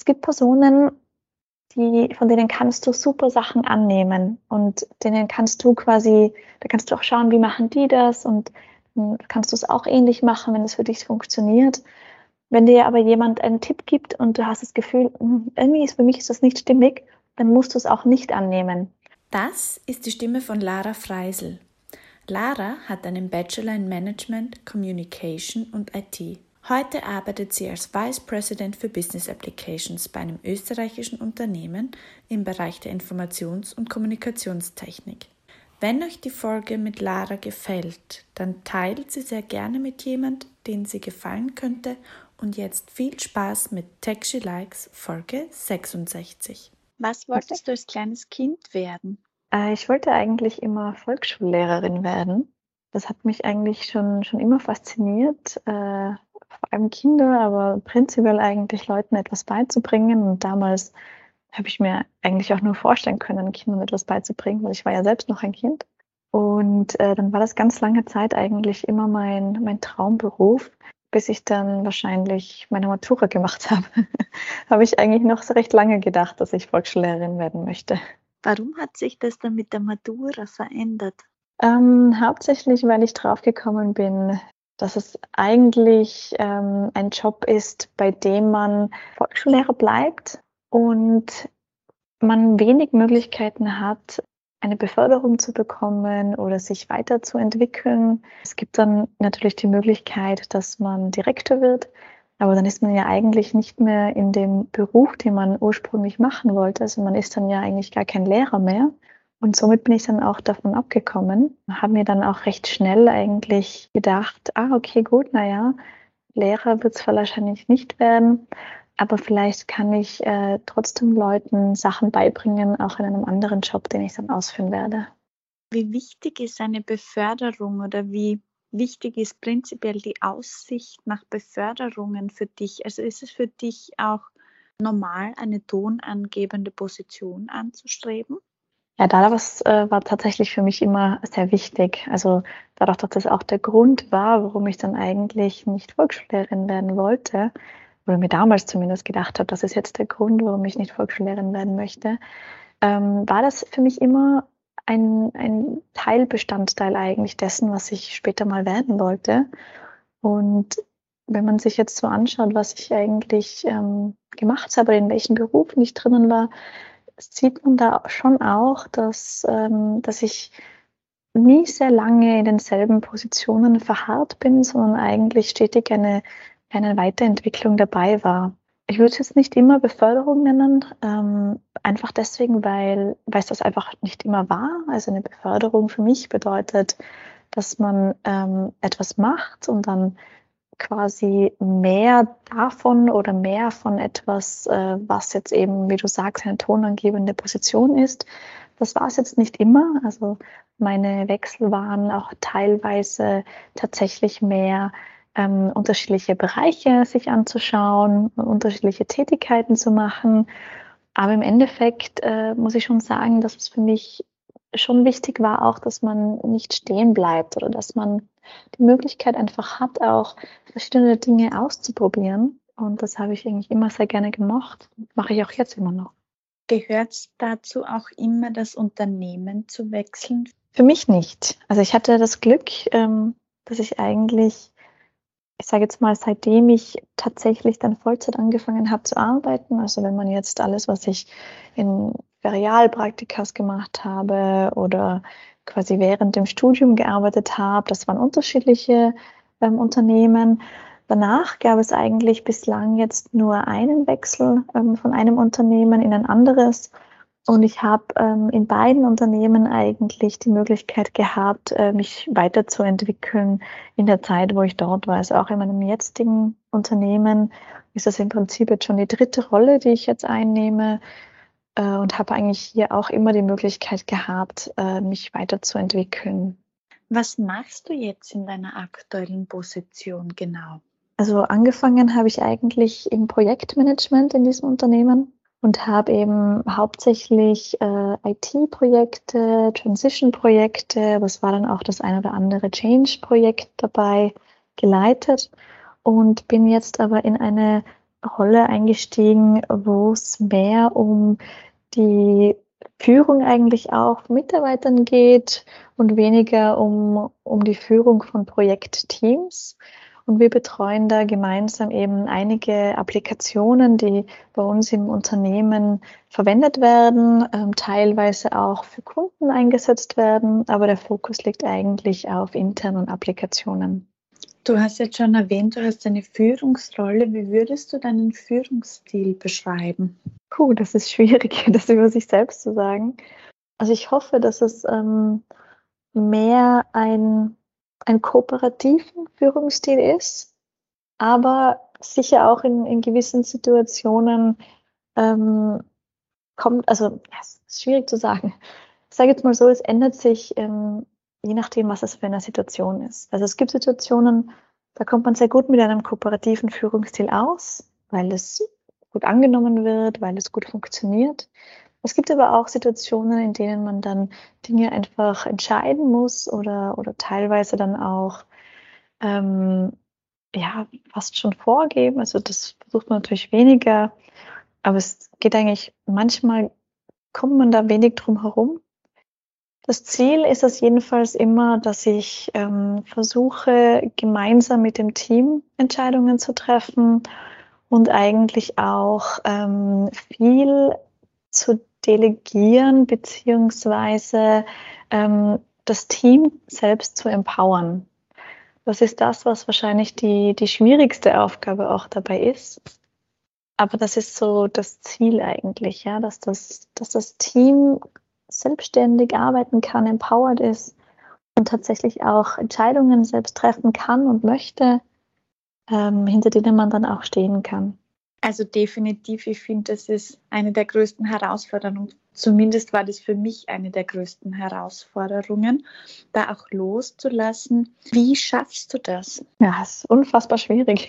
Es gibt Personen, von denen kannst du super Sachen annehmen und denen kannst du quasi, da kannst du auch schauen, wie machen die das und kannst du es auch ähnlich machen, wenn es für dich funktioniert. Wenn dir aber jemand einen Tipp gibt und du hast das Gefühl, irgendwie für mich ist das nicht stimmig, dann musst du es auch nicht annehmen. Das ist die Stimme von Lara Freisel. Lara hat einen Bachelor in Management, Communication und IT. Heute arbeitet sie als Vice President für Business Applications bei einem österreichischen Unternehmen im Bereich der Informations- und Kommunikationstechnik. Wenn euch die Folge mit Lara gefällt, dann teilt sie sehr gerne mit jemand, den sie gefallen könnte. Und jetzt viel Spaß mit Tech She Likes Folge 66. Was wolltest du als kleines Kind werden? Ich wollte eigentlich immer Volksschullehrerin werden. Das hat mich eigentlich schon immer fasziniert, vor allem Kinder, aber prinzipiell eigentlich Leuten etwas beizubringen. Und damals habe ich mir eigentlich auch nur vorstellen können, Kindern etwas beizubringen, weil ich war ja selbst noch ein Kind. Und dann war das ganz lange Zeit eigentlich immer mein Traumberuf, bis ich dann wahrscheinlich meine Matura gemacht habe. Habe ich eigentlich noch so recht lange gedacht, dass ich Volksschullehrerin werden möchte. Warum hat sich das dann mit der Matura verändert? Hauptsächlich, weil ich draufgekommen bin, dass es eigentlich ein Job ist, bei dem man Volksschullehrer bleibt und man wenig Möglichkeiten hat, eine Beförderung zu bekommen oder sich weiterzuentwickeln. Es gibt dann natürlich die Möglichkeit, dass man Direktor wird, aber dann ist man ja eigentlich nicht mehr in dem Beruf, den man ursprünglich machen wollte. Also man ist dann ja eigentlich gar kein Lehrer mehr. Und somit bin ich dann auch davon abgekommen, habe mir dann auch recht schnell eigentlich gedacht, okay, gut, naja, Lehrer wird es wahrscheinlich nicht werden, aber vielleicht kann ich trotzdem Leuten Sachen beibringen, auch in einem anderen Job, den ich dann ausführen werde. Wie wichtig ist eine Beförderung oder wie wichtig ist prinzipiell die Aussicht nach Beförderungen für dich? Also ist es für dich auch normal, eine tonangebende Position anzustreben? Ja, das war tatsächlich für mich immer sehr wichtig. Also dadurch, dass das auch der Grund war, warum ich dann eigentlich nicht Volksschullehrerin werden wollte, oder mir damals zumindest gedacht habe, das ist jetzt der Grund, warum ich nicht Volksschullehrerin werden möchte, war das für mich immer ein Teilbestandteil eigentlich dessen, was ich später mal werden wollte. Und wenn man sich jetzt so anschaut, was ich eigentlich gemacht habe, in welchen Berufen ich drinnen war, sieht man da schon auch, dass ich nie sehr lange in denselben Positionen verharrt bin, sondern eigentlich stetig eine Weiterentwicklung dabei war. Ich würde es jetzt nicht immer Beförderung nennen, einfach deswegen, weil es das einfach nicht immer war. Also eine Beförderung für mich bedeutet, dass man etwas macht und dann quasi mehr davon oder mehr von etwas, was jetzt eben, wie du sagst, eine tonangebende Position ist. Das war es jetzt nicht immer. Also meine Wechsel waren auch teilweise tatsächlich mehr unterschiedliche Bereiche sich anzuschauen, unterschiedliche Tätigkeiten zu machen. Aber im Endeffekt muss ich schon sagen, dass es für mich schon wichtig war auch, dass man nicht stehen bleibt oder dass man die Möglichkeit einfach hat, auch verschiedene Dinge auszuprobieren. Und das habe ich eigentlich immer sehr gerne gemocht. Mache ich auch jetzt immer noch. Gehört es dazu auch immer, das Unternehmen zu wechseln? Für mich nicht. Also ich hatte das Glück, dass ich eigentlich, ich sage jetzt mal, seitdem ich tatsächlich dann Vollzeit angefangen habe zu arbeiten, also wenn man jetzt alles, was ich in Ferialpraktikas gemacht habe oder quasi während dem Studium gearbeitet habe, das waren unterschiedliche Unternehmen. Danach gab es eigentlich bislang jetzt nur einen Wechsel von einem Unternehmen in ein anderes. Und ich habe in beiden Unternehmen eigentlich die Möglichkeit gehabt, mich weiterzuentwickeln in der Zeit, wo ich dort war. Also auch in meinem jetzigen Unternehmen ist das im Prinzip jetzt schon die dritte Rolle, die ich jetzt einnehme und habe eigentlich hier auch immer die Möglichkeit gehabt, mich weiterzuentwickeln. Was machst du jetzt in deiner aktuellen Position genau? Also angefangen habe ich eigentlich im Projektmanagement in diesem Unternehmen und habe eben hauptsächlich IT-Projekte, Transition-Projekte, was war dann auch das ein oder andere Change-Projekt dabei geleitet und bin jetzt aber in eine Rolle eingestiegen, wo es mehr um die Führung eigentlich auch von Mitarbeitern geht und weniger um die Führung von Projektteams. Und wir betreuen da gemeinsam eben einige Applikationen, die bei uns im Unternehmen verwendet werden, teilweise auch für Kunden eingesetzt werden, aber der Fokus liegt eigentlich auf internen Applikationen. Du hast jetzt schon erwähnt, du hast eine Führungsrolle. Wie würdest du deinen Führungsstil beschreiben? Das ist schwierig, das über sich selbst zu sagen. Also ich hoffe, dass es mehr ein kooperativen Führungsstil ist, aber sicher auch in gewissen Situationen kommt, also es ist schwierig zu sagen. Ich sage jetzt mal so, es ändert sich je nachdem, was es für eine Situation ist. Also es gibt Situationen, da kommt man sehr gut mit einem kooperativen Führungsstil aus, weil es gut angenommen wird, weil es gut funktioniert. Es gibt aber auch Situationen, in denen man dann Dinge einfach entscheiden muss oder teilweise dann auch fast schon vorgeben. Also das versucht man natürlich weniger, aber es geht eigentlich, manchmal kommt man da wenig drum herum. Das Ziel ist es jedenfalls immer, dass ich versuche, gemeinsam mit dem Team Entscheidungen zu treffen und eigentlich auch viel zu delegieren beziehungsweise das Team selbst zu empowern. Das ist das, was wahrscheinlich die schwierigste Aufgabe auch dabei ist. Aber das ist so das Ziel eigentlich, ja, dass das Team selbstständig arbeiten kann, empowered ist und tatsächlich auch Entscheidungen selbst treffen kann und möchte, hinter denen man dann auch stehen kann. Also definitiv, ich finde, das ist eine der größten Herausforderungen. Zumindest war das für mich eine der größten Herausforderungen, da auch loszulassen. Wie schaffst du das? Ja, es ist unfassbar schwierig.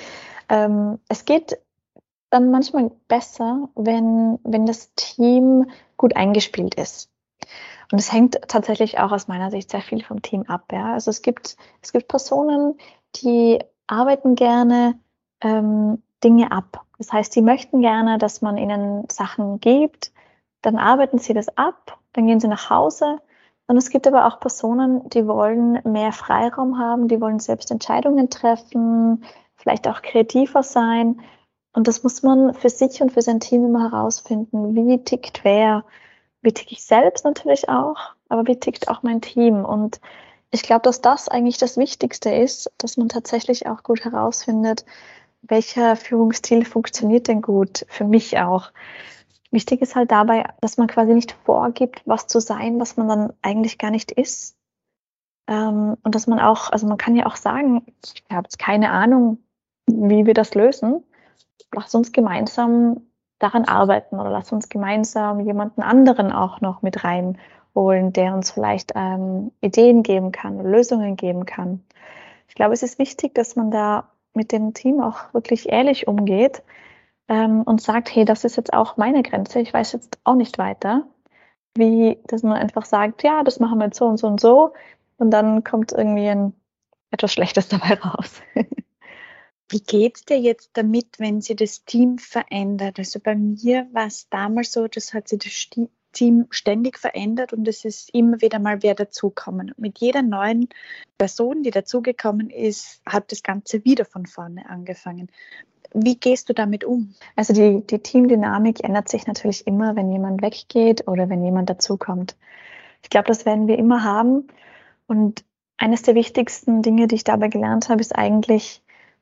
Es geht dann manchmal besser, wenn das Team gut eingespielt ist. Und es hängt tatsächlich auch aus meiner Sicht sehr viel vom Team ab. Ja? Also es gibt Personen, die arbeiten gerne Dinge ab. Das heißt, sie möchten gerne, dass man ihnen Sachen gibt, dann arbeiten sie das ab, dann gehen sie nach Hause. Und es gibt aber auch Personen, die wollen mehr Freiraum haben, die wollen selbst Entscheidungen treffen, vielleicht auch kreativer sein. Und das muss man für sich und für sein Team immer herausfinden. Wie tickt wer? Wie ticke ich selbst natürlich auch, aber wie tickt auch mein Team? Und ich glaube, dass das eigentlich das Wichtigste ist, dass man tatsächlich auch gut herausfindet, welcher Führungsstil funktioniert denn gut, für mich auch. Wichtig ist halt dabei, dass man quasi nicht vorgibt, was zu sein, was man dann eigentlich gar nicht ist. Und dass man auch, also man kann ja auch sagen, ich habe jetzt keine Ahnung, wie wir das lösen. Lass uns gemeinsam daran arbeiten oder lass uns gemeinsam jemanden anderen auch noch mit reinholen, der uns vielleicht Ideen geben kann, Lösungen geben kann. Ich glaube, es ist wichtig, dass man da mit dem Team auch wirklich ehrlich umgeht und sagt, hey, das ist jetzt auch meine Grenze, ich weiß jetzt auch nicht weiter. Wie, dass man einfach sagt, ja, das machen wir jetzt so und so und so und dann kommt irgendwie etwas Schlechtes dabei raus. Wie geht es dir jetzt damit, wenn sich das Team verändert? Also bei mir war es damals so, das hat sich das Team ständig verändert und es ist immer wieder mal wer dazugekommen. Mit jeder neuen Person, die dazugekommen ist, hat das Ganze wieder von vorne angefangen. Wie gehst du damit um? Also die Teamdynamik ändert sich natürlich immer, wenn jemand weggeht oder wenn jemand dazukommt. Ich glaube, das werden wir immer haben. Und eines der wichtigsten Dinge, die ich dabei gelernt habe, ist eigentlich,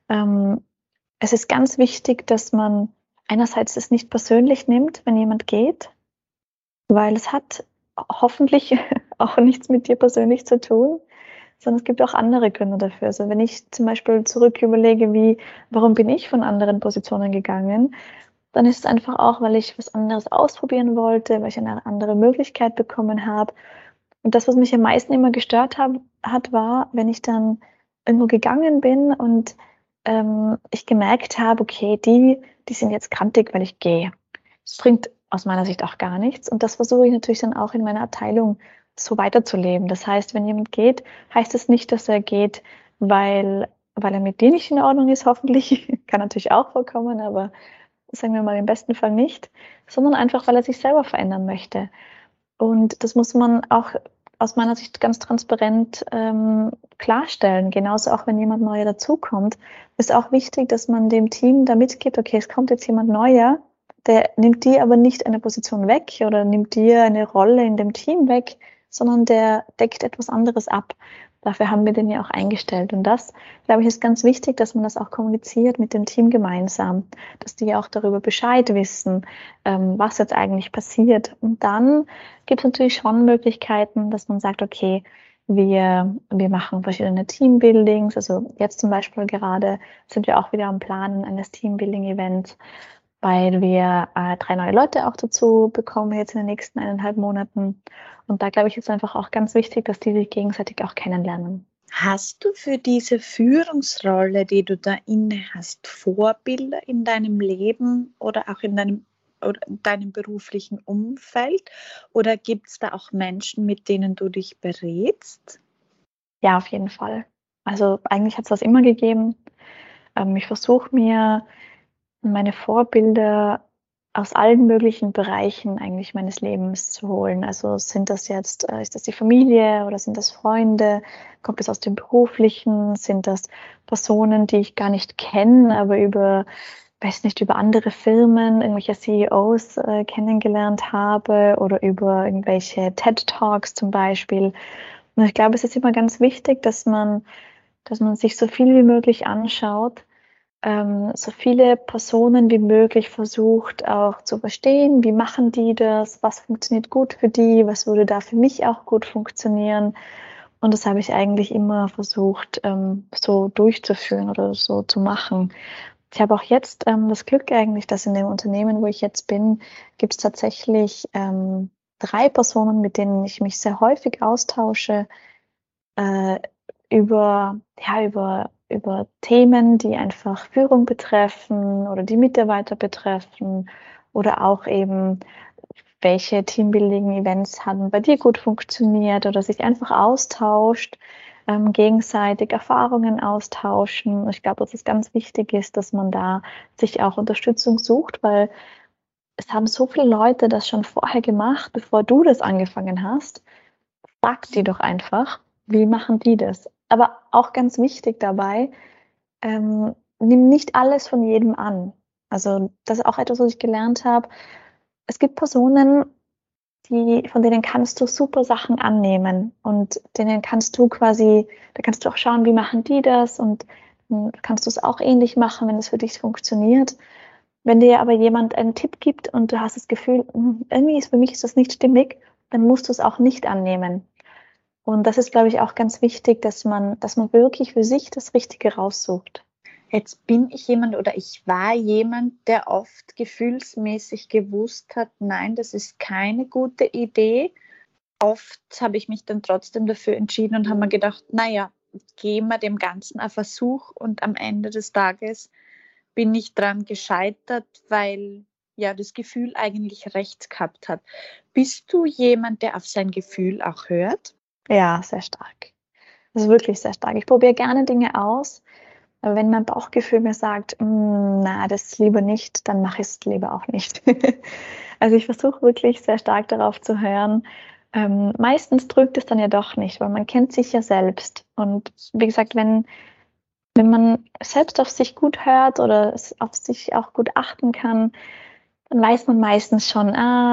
es ist ganz wichtig, dass man einerseits es nicht persönlich nimmt, wenn jemand geht, weil es hat hoffentlich auch nichts mit dir persönlich zu tun, sondern es gibt auch andere Gründe dafür. Also wenn ich zum Beispiel zurück überlege, warum bin ich von anderen Positionen gegangen, dann ist es einfach auch, weil ich was anderes ausprobieren wollte, weil ich eine andere Möglichkeit bekommen habe. Und das, was mich am meisten immer gestört hat, war, wenn ich dann irgendwo gegangen bin und ich gemerkt habe, okay, die sind jetzt grantig, weil ich gehe. Das bringt aus meiner Sicht auch gar nichts. Und das versuche ich natürlich dann auch in meiner Abteilung so weiterzuleben. Das heißt, wenn jemand geht, heißt es nicht, dass er geht, weil weil er mit dir nicht in Ordnung ist, hoffentlich, kann natürlich auch vorkommen, aber sagen wir mal im besten Fall nicht, sondern einfach, weil er sich selber verändern möchte. Und das muss man auch aus meiner Sicht ganz transparent klarstellen. Genauso auch, wenn jemand Neuer dazukommt, ist auch wichtig, dass man dem Team da mitgibt, okay, es kommt jetzt jemand Neuer, der nimmt dir aber nicht eine Position weg oder nimmt dir eine Rolle in dem Team weg, sondern der deckt etwas anderes ab. Dafür haben wir den ja auch eingestellt. Und das, glaube ich, ist ganz wichtig, dass man das auch kommuniziert mit dem Team gemeinsam, dass die auch darüber Bescheid wissen, was jetzt eigentlich passiert. Und dann gibt es natürlich schon Möglichkeiten, dass man sagt, okay, wir machen verschiedene Teambuildings. Also jetzt zum Beispiel gerade sind wir auch wieder am Planen eines Teambuilding-Events, weil wir 3 neue Leute auch dazu bekommen jetzt in den nächsten 1,5 Monaten. Und da, glaube ich, ist einfach auch ganz wichtig, dass die sich gegenseitig auch kennenlernen. Hast du für diese Führungsrolle, die du da inne hast, Vorbilder in deinem Leben oder auch in deinem beruflichen Umfeld? Oder gibt es da auch Menschen, mit denen du dich berätst? Ja, auf jeden Fall. Also eigentlich hat es das immer gegeben. Ich versuche mir meine Vorbilder aus allen möglichen Bereichen eigentlich meines Lebens zu holen. Also sind das jetzt, ist das die Familie oder sind das Freunde? Kommt es aus dem Beruflichen? Sind das Personen, die ich gar nicht kenne, aber über, weiß nicht, über andere Firmen, irgendwelche CEOs kennengelernt habe oder über irgendwelche TED Talks zum Beispiel? Und ich glaube, es ist immer ganz wichtig, dass man sich so viel wie möglich anschaut, so viele Personen wie möglich versucht auch zu verstehen, wie machen die das, was funktioniert gut für die, was würde da für mich auch gut funktionieren. Und das habe ich eigentlich immer versucht, so durchzuführen oder so zu machen. Ich habe auch jetzt das Glück eigentlich, dass in dem Unternehmen, wo ich jetzt bin, gibt es tatsächlich 3 Personen, mit denen ich mich sehr häufig austausche, äh, über Themen, die einfach Führung betreffen oder die Mitarbeiter betreffen oder auch eben, welche Teambuilding-Events haben bei dir gut funktioniert oder sich einfach austauscht, gegenseitig Erfahrungen austauschen. Ich glaube, dass es ganz wichtig ist, dass man da sich auch Unterstützung sucht, weil es haben so viele Leute das schon vorher gemacht, bevor du das angefangen hast. Frag die doch einfach, wie machen die das? Aber auch ganz wichtig dabei, nimm nicht alles von jedem an. Also das ist auch etwas, was ich gelernt habe. Es gibt Personen, von denen kannst du super Sachen annehmen und denen kannst du quasi, da kannst du auch schauen, wie machen die das und kannst du es auch ähnlich machen, wenn es für dich funktioniert. Wenn dir aber jemand einen Tipp gibt und du hast das Gefühl, irgendwie für mich ist das nicht stimmig, dann musst du es auch nicht annehmen. Und das ist, glaube ich, auch ganz wichtig, dass man wirklich für sich das Richtige raussucht. Jetzt bin ich jemand oder ich war jemand, der oft gefühlsmäßig gewusst hat, nein, das ist keine gute Idee. Oft habe ich mich dann trotzdem dafür entschieden und habe mir gedacht, naja, geben wir dem Ganzen einen Versuch, und am Ende des Tages bin ich dran gescheitert, weil ja das Gefühl eigentlich recht gehabt hat. Bist du jemand, der auf sein Gefühl auch hört? Ja, sehr stark. Das ist wirklich sehr stark. Ich probiere gerne Dinge aus, aber wenn mein Bauchgefühl mir sagt, na, das lieber nicht, dann mache ich es lieber auch nicht. Also ich versuche wirklich sehr stark darauf zu hören. Meistens trügt es dann ja doch nicht, weil man kennt sich ja selbst. Und wie gesagt, wenn man selbst auf sich gut hört oder auf sich auch gut achten kann, dann weiß man meistens schon,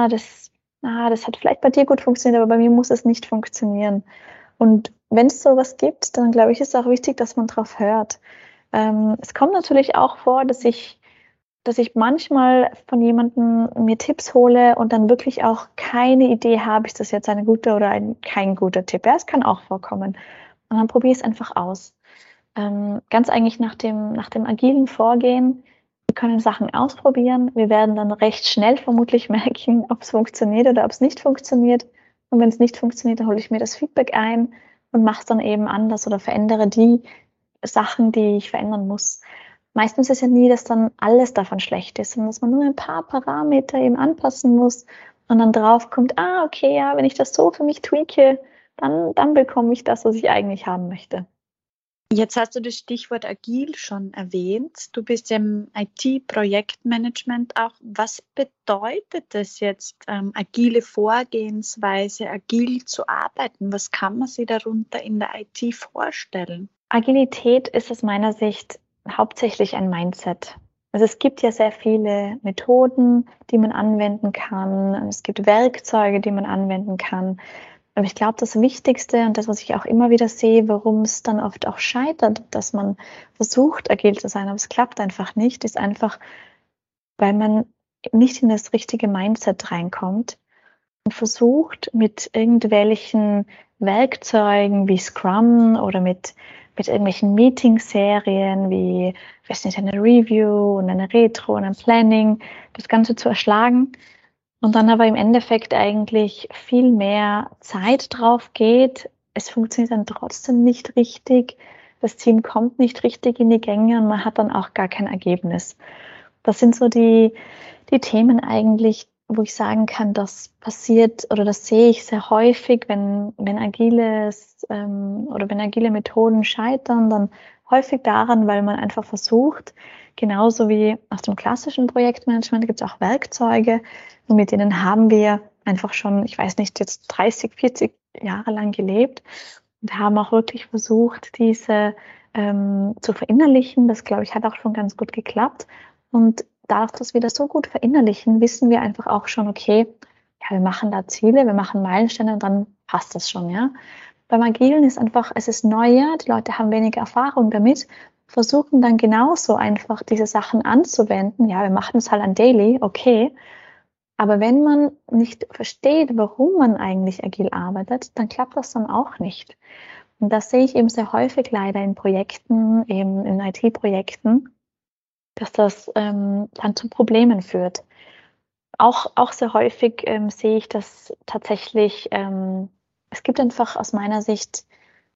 das hat vielleicht bei dir gut funktioniert, aber bei mir muss es nicht funktionieren. Und wenn es sowas gibt, dann glaube ich, ist es auch wichtig, dass man drauf hört. Es kommt natürlich auch vor, dass ich manchmal von jemandem mir Tipps hole und dann wirklich auch keine Idee habe, ist das jetzt eine gute oder kein guter Tipp. Ja, es kann auch vorkommen. Und dann probiere ich es einfach aus. Ganz eigentlich nach dem agilen Vorgehen. Wir können Sachen ausprobieren. Wir werden dann recht schnell vermutlich merken, ob es funktioniert oder ob es nicht funktioniert. Und wenn es nicht funktioniert, dann hole ich mir das Feedback ein und mache es dann eben anders oder verändere die Sachen, die ich verändern muss. Meistens ist ja nie, dass dann alles davon schlecht ist, sondern dass man nur ein paar Parameter eben anpassen muss und dann drauf kommt, okay, ja, wenn ich das so für mich tweake, dann bekomme ich das, was ich eigentlich haben möchte. Jetzt hast du das Stichwort agil schon erwähnt. Du bist ja im IT-Projektmanagement auch. Was bedeutet das jetzt, agile Vorgehensweise, agil zu arbeiten? Was kann man sich darunter in der IT vorstellen? Agilität ist aus meiner Sicht hauptsächlich ein Mindset. Also es gibt ja sehr viele Methoden, die man anwenden kann. Es gibt Werkzeuge, die man anwenden kann. Aber ich glaube, das Wichtigste und das, was ich auch immer wieder sehe, warum es dann oft auch scheitert, dass man versucht, agil zu sein, aber es klappt einfach nicht, ist einfach, weil man nicht in das richtige Mindset reinkommt und versucht, mit irgendwelchen Werkzeugen wie Scrum oder mit irgendwelchen Meeting-Serien wie, ich weiß nicht, eine Review und eine Retro und ein Planning, das Ganze zu erschlagen und dann aber im Endeffekt eigentlich viel mehr Zeit drauf geht. Es funktioniert dann trotzdem nicht richtig. Das Team kommt nicht richtig in die Gänge und man hat dann auch gar kein Ergebnis. Das sind so die Themen eigentlich, wo ich sagen kann, das passiert oder das sehe ich sehr häufig, wenn agiles oder wenn agile Methoden scheitern, dann häufig daran, weil man einfach versucht, genauso wie aus dem klassischen Projektmanagement gibt es auch Werkzeuge, und mit denen haben wir einfach schon, ich weiß nicht, jetzt 30, 40 Jahre lang gelebt und haben auch wirklich versucht, diese zu verinnerlichen. Das, glaube ich, hat auch schon ganz gut geklappt. Und dadurch, dass wir das so gut verinnerlichen, wissen wir einfach auch schon, okay, ja, wir machen da Ziele, wir machen Meilensteine und dann passt das schon, ja. Beim Agilen ist einfach, es ist neuer, die Leute haben weniger Erfahrung damit, versuchen dann genauso einfach diese Sachen anzuwenden. Ja, wir machen es halt an Daily, okay. Aber wenn man nicht versteht, warum man eigentlich agil arbeitet, dann klappt das dann auch nicht. Und das sehe ich eben sehr häufig leider in Projekten, eben in IT-Projekten, dass das dann zu Problemen führt. Auch sehr häufig sehe ich, dass tatsächlich, es gibt einfach aus meiner Sicht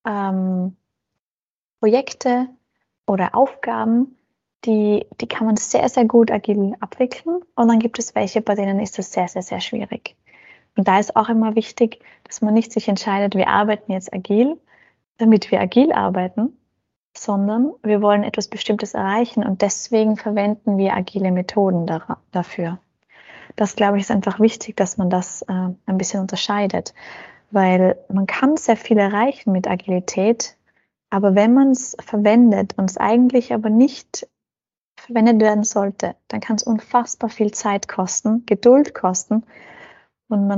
Projekte oder Aufgaben, die kann man sehr, sehr gut agil abwickeln. Und dann gibt es welche, bei denen ist das sehr, sehr, sehr schwierig. Und da ist auch immer wichtig, dass man nicht sich entscheidet, wir arbeiten jetzt agil, damit wir agil arbeiten, sondern wir wollen etwas Bestimmtes erreichen und deswegen verwenden wir agile Methoden dafür. Das, glaube ich, ist einfach wichtig, dass man das ein bisschen unterscheidet, weil man kann sehr viel erreichen mit Agilität, aber wenn man es verwendet und es eigentlich aber nicht verwendet werden sollte, dann kann es unfassbar viel Zeit kosten, Geduld kosten und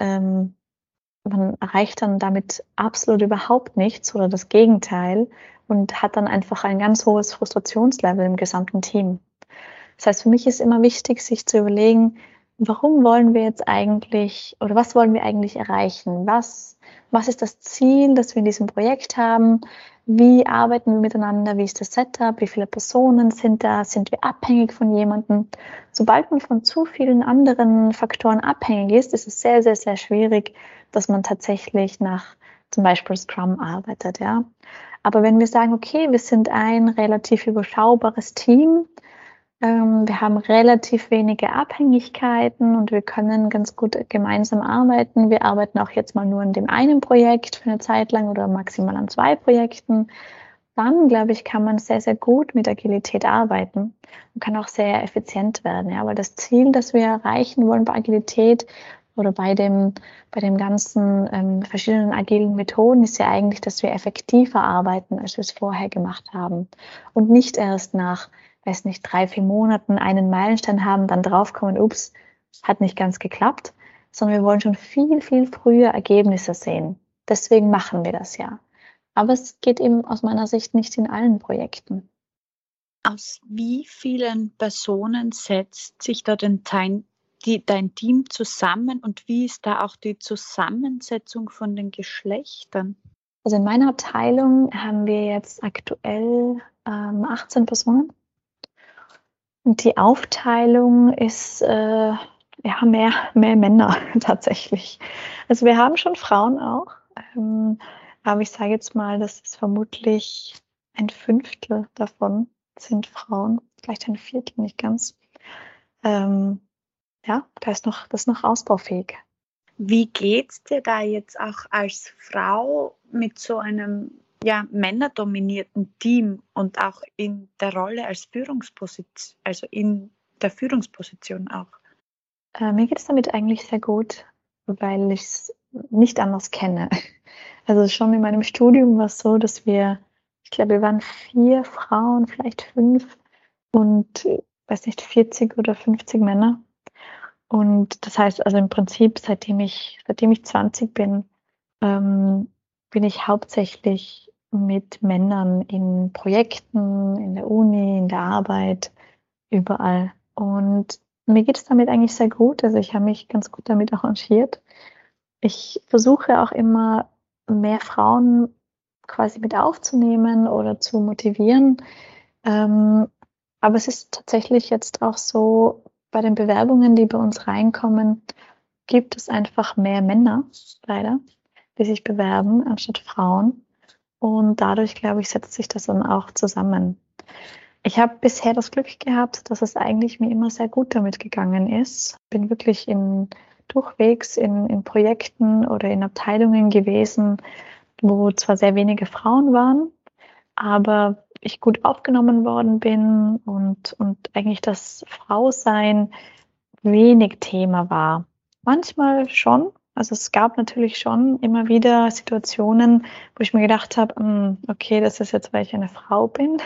man erreicht dann damit absolut überhaupt nichts oder das Gegenteil und hat dann einfach ein ganz hohes Frustrationslevel im gesamten Team. Das heißt, für mich ist immer wichtig, sich zu überlegen, warum wollen wir jetzt eigentlich oder was wollen wir eigentlich erreichen? Was ist das Ziel, das wir in diesem Projekt haben? Wie arbeiten wir miteinander? Wie ist das Setup? Wie viele Personen sind da? Sind wir abhängig von jemandem? Sobald man von zu vielen anderen Faktoren abhängig ist, ist es sehr, sehr, sehr schwierig, dass man tatsächlich nach zum Beispiel Scrum arbeitet, ja. Aber wenn wir sagen, okay, wir sind ein relativ überschaubares Team, wir haben relativ wenige Abhängigkeiten und wir können ganz gut gemeinsam arbeiten. Wir arbeiten auch jetzt mal nur an dem einen Projekt für eine Zeit lang oder maximal an 2 Projekten. Dann, glaube ich, kann man sehr, sehr gut mit Agilität arbeiten und kann auch sehr effizient werden. Ja, weil das Ziel, das wir erreichen wollen bei Agilität oder bei dem ganzen verschiedenen agilen Methoden, ist ja eigentlich, dass wir effektiver arbeiten, als wir es vorher gemacht haben. Und nicht erst nach, weiß nicht, 3, 4 Monaten einen Meilenstein haben, dann draufkommen, ups, hat nicht ganz geklappt, sondern wir wollen schon viel, viel früher Ergebnisse sehen. Deswegen machen wir das ja. Aber es geht eben aus meiner Sicht nicht in allen Projekten. Aus wie vielen Personen setzt sich da dein Team zusammen und wie ist da auch die Zusammensetzung von den Geschlechtern? Also in meiner Abteilung haben wir jetzt aktuell 18 Personen. Und die Aufteilung ist ja mehr Männer tatsächlich. Also wir haben schon Frauen auch, aber ich sage jetzt mal, das ist vermutlich ein Fünftel davon sind Frauen, vielleicht ein Viertel, nicht ganz. Ja, das ist noch ausbaufähig. Wie geht's dir da jetzt auch als Frau mit so einem männerdominierten Team und auch in der Rolle als Führungsposition, also in der Führungsposition auch? Mir geht es damit eigentlich sehr gut, weil ich es nicht anders kenne. Also schon in meinem Studium war es so, dass ich glaube, wir waren 4 Frauen, vielleicht 5 und, weiß nicht, 40 oder 50 Männer. Und das heißt also im Prinzip, seitdem ich 20 bin, bin ich hauptsächlich mit Männern in Projekten, in der Uni, in der Arbeit, überall. Und mir geht es damit eigentlich sehr gut. Also, ich habe mich ganz gut damit arrangiert. Ich versuche auch immer, mehr Frauen quasi mit aufzunehmen oder zu motivieren. Ähm, aber es ist tatsächlich jetzt auch so, bei den Bewerbungen, die bei uns reinkommen, gibt es einfach mehr Männer, leider, die sich bewerben anstatt Frauen. Und dadurch, glaube ich, setzt sich das dann auch zusammen. Ich habe bisher das Glück gehabt, dass es eigentlich mir immer sehr gut damit gegangen ist. Bin wirklich durchwegs in Projekten oder in Abteilungen gewesen, wo zwar sehr wenige Frauen waren, aber ich gut aufgenommen worden bin und eigentlich das Frausein wenig Thema war. Manchmal schon. Also es gab natürlich schon immer wieder Situationen, wo ich mir gedacht habe, okay, das ist jetzt, weil ich eine Frau bin.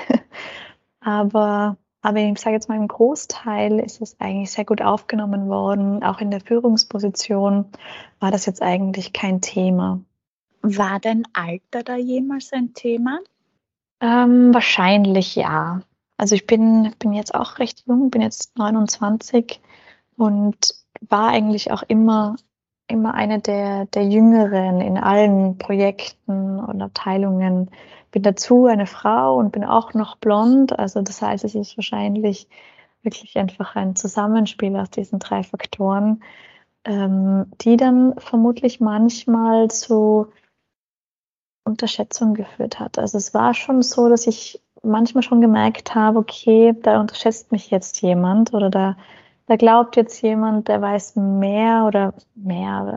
Aber ich sage jetzt mal, im Großteil ist es eigentlich sehr gut aufgenommen worden. Auch in der Führungsposition war das jetzt eigentlich kein Thema. War dein Alter da jemals ein Thema? Wahrscheinlich ja. Also ich bin jetzt auch recht jung, bin jetzt 29 und war eigentlich auch immer eine der Jüngeren in allen Projekten und Abteilungen. Bin dazu eine Frau und bin auch noch blond. Also das heißt, es ist wahrscheinlich wirklich einfach ein Zusammenspiel aus diesen 3 Faktoren, die dann vermutlich manchmal zu Unterschätzung geführt hat. Also es war schon so, dass ich manchmal schon gemerkt habe, okay, da unterschätzt mich jetzt jemand oder da glaubt jetzt jemand, der weiß mehr oder mehr.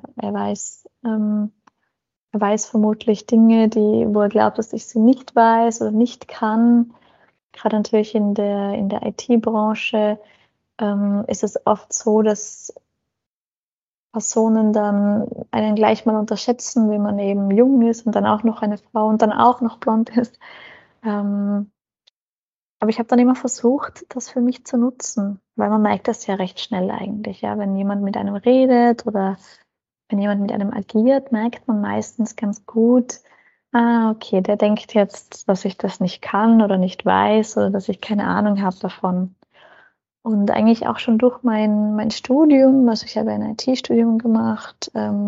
Er weiß vermutlich Dinge, wo er glaubt, dass ich sie nicht weiß oder nicht kann. Gerade natürlich in der IT-Branche ist es oft so, dass Personen dann einen gleich mal unterschätzen, wenn man eben jung ist und dann auch noch eine Frau und dann auch noch blond ist. Ähm, aber ich habe dann immer versucht, das für mich zu nutzen, weil man merkt das ja recht schnell eigentlich, ja. Wenn jemand mit einem redet oder wenn jemand mit einem agiert, merkt man meistens ganz gut, okay, der denkt jetzt, dass ich das nicht kann oder nicht weiß oder dass ich keine Ahnung habe davon. Und eigentlich auch schon durch mein Studium, also ich habe ein IT-Studium gemacht,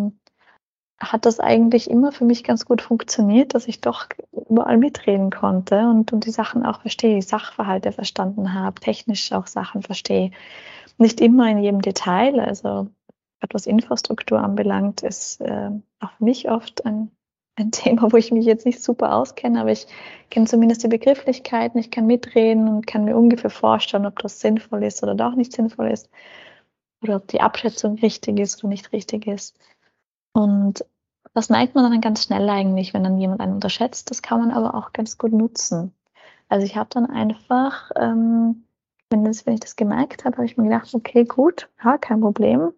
hat das eigentlich immer für mich ganz gut funktioniert, dass ich doch überall mitreden konnte und die Sachen auch verstehe, Sachverhalte verstanden habe, technisch auch Sachen verstehe. Nicht immer in jedem Detail, also gerade was Infrastruktur anbelangt, ist auch für mich oft ein Thema, wo ich mich jetzt nicht super auskenne, aber ich kenne zumindest die Begrifflichkeiten, ich kann mitreden und kann mir ungefähr vorstellen, ob das sinnvoll ist oder doch nicht sinnvoll ist oder ob die Abschätzung richtig ist oder nicht richtig ist. Und das merkt man dann ganz schnell eigentlich, wenn dann jemand einen unterschätzt. Das kann man aber auch ganz gut nutzen. Also ich habe dann einfach, wenn ich das gemerkt habe, habe ich mir gedacht, okay, gut, ja, kein Problem.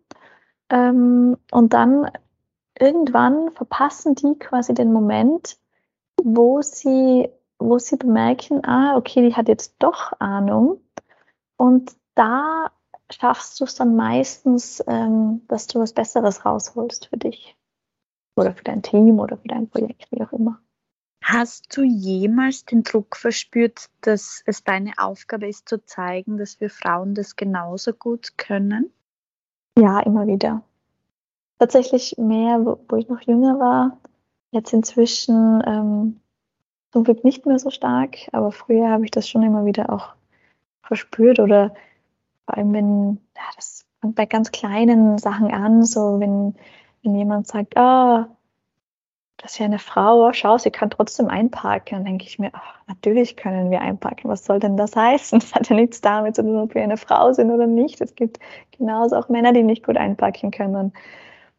Und dann irgendwann verpassen die quasi den Moment, wo sie, wo sie bemerken, okay, die hat jetzt doch Ahnung. Und da schaffst du es dann meistens, dass du was Besseres rausholst für dich. Oder für dein Team oder für dein Projekt, wie auch immer. Hast du jemals den Druck verspürt, dass es deine Aufgabe ist, zu zeigen, dass wir Frauen das genauso gut können? Ja, immer wieder. Tatsächlich mehr, wo ich noch jünger war. Jetzt inzwischen zum Glück nicht mehr so stark, aber früher habe ich das schon immer wieder auch verspürt oder vor allem, das fängt bei ganz kleinen Sachen an, so wenn jemand sagt, das ist ja eine Frau, schau, sie kann trotzdem einparken. Dann denke ich mir, natürlich können wir einparken. Was soll denn das heißen? Das hat ja nichts damit zu tun, ob wir eine Frau sind oder nicht. Es gibt genauso auch Männer, die nicht gut einparken können.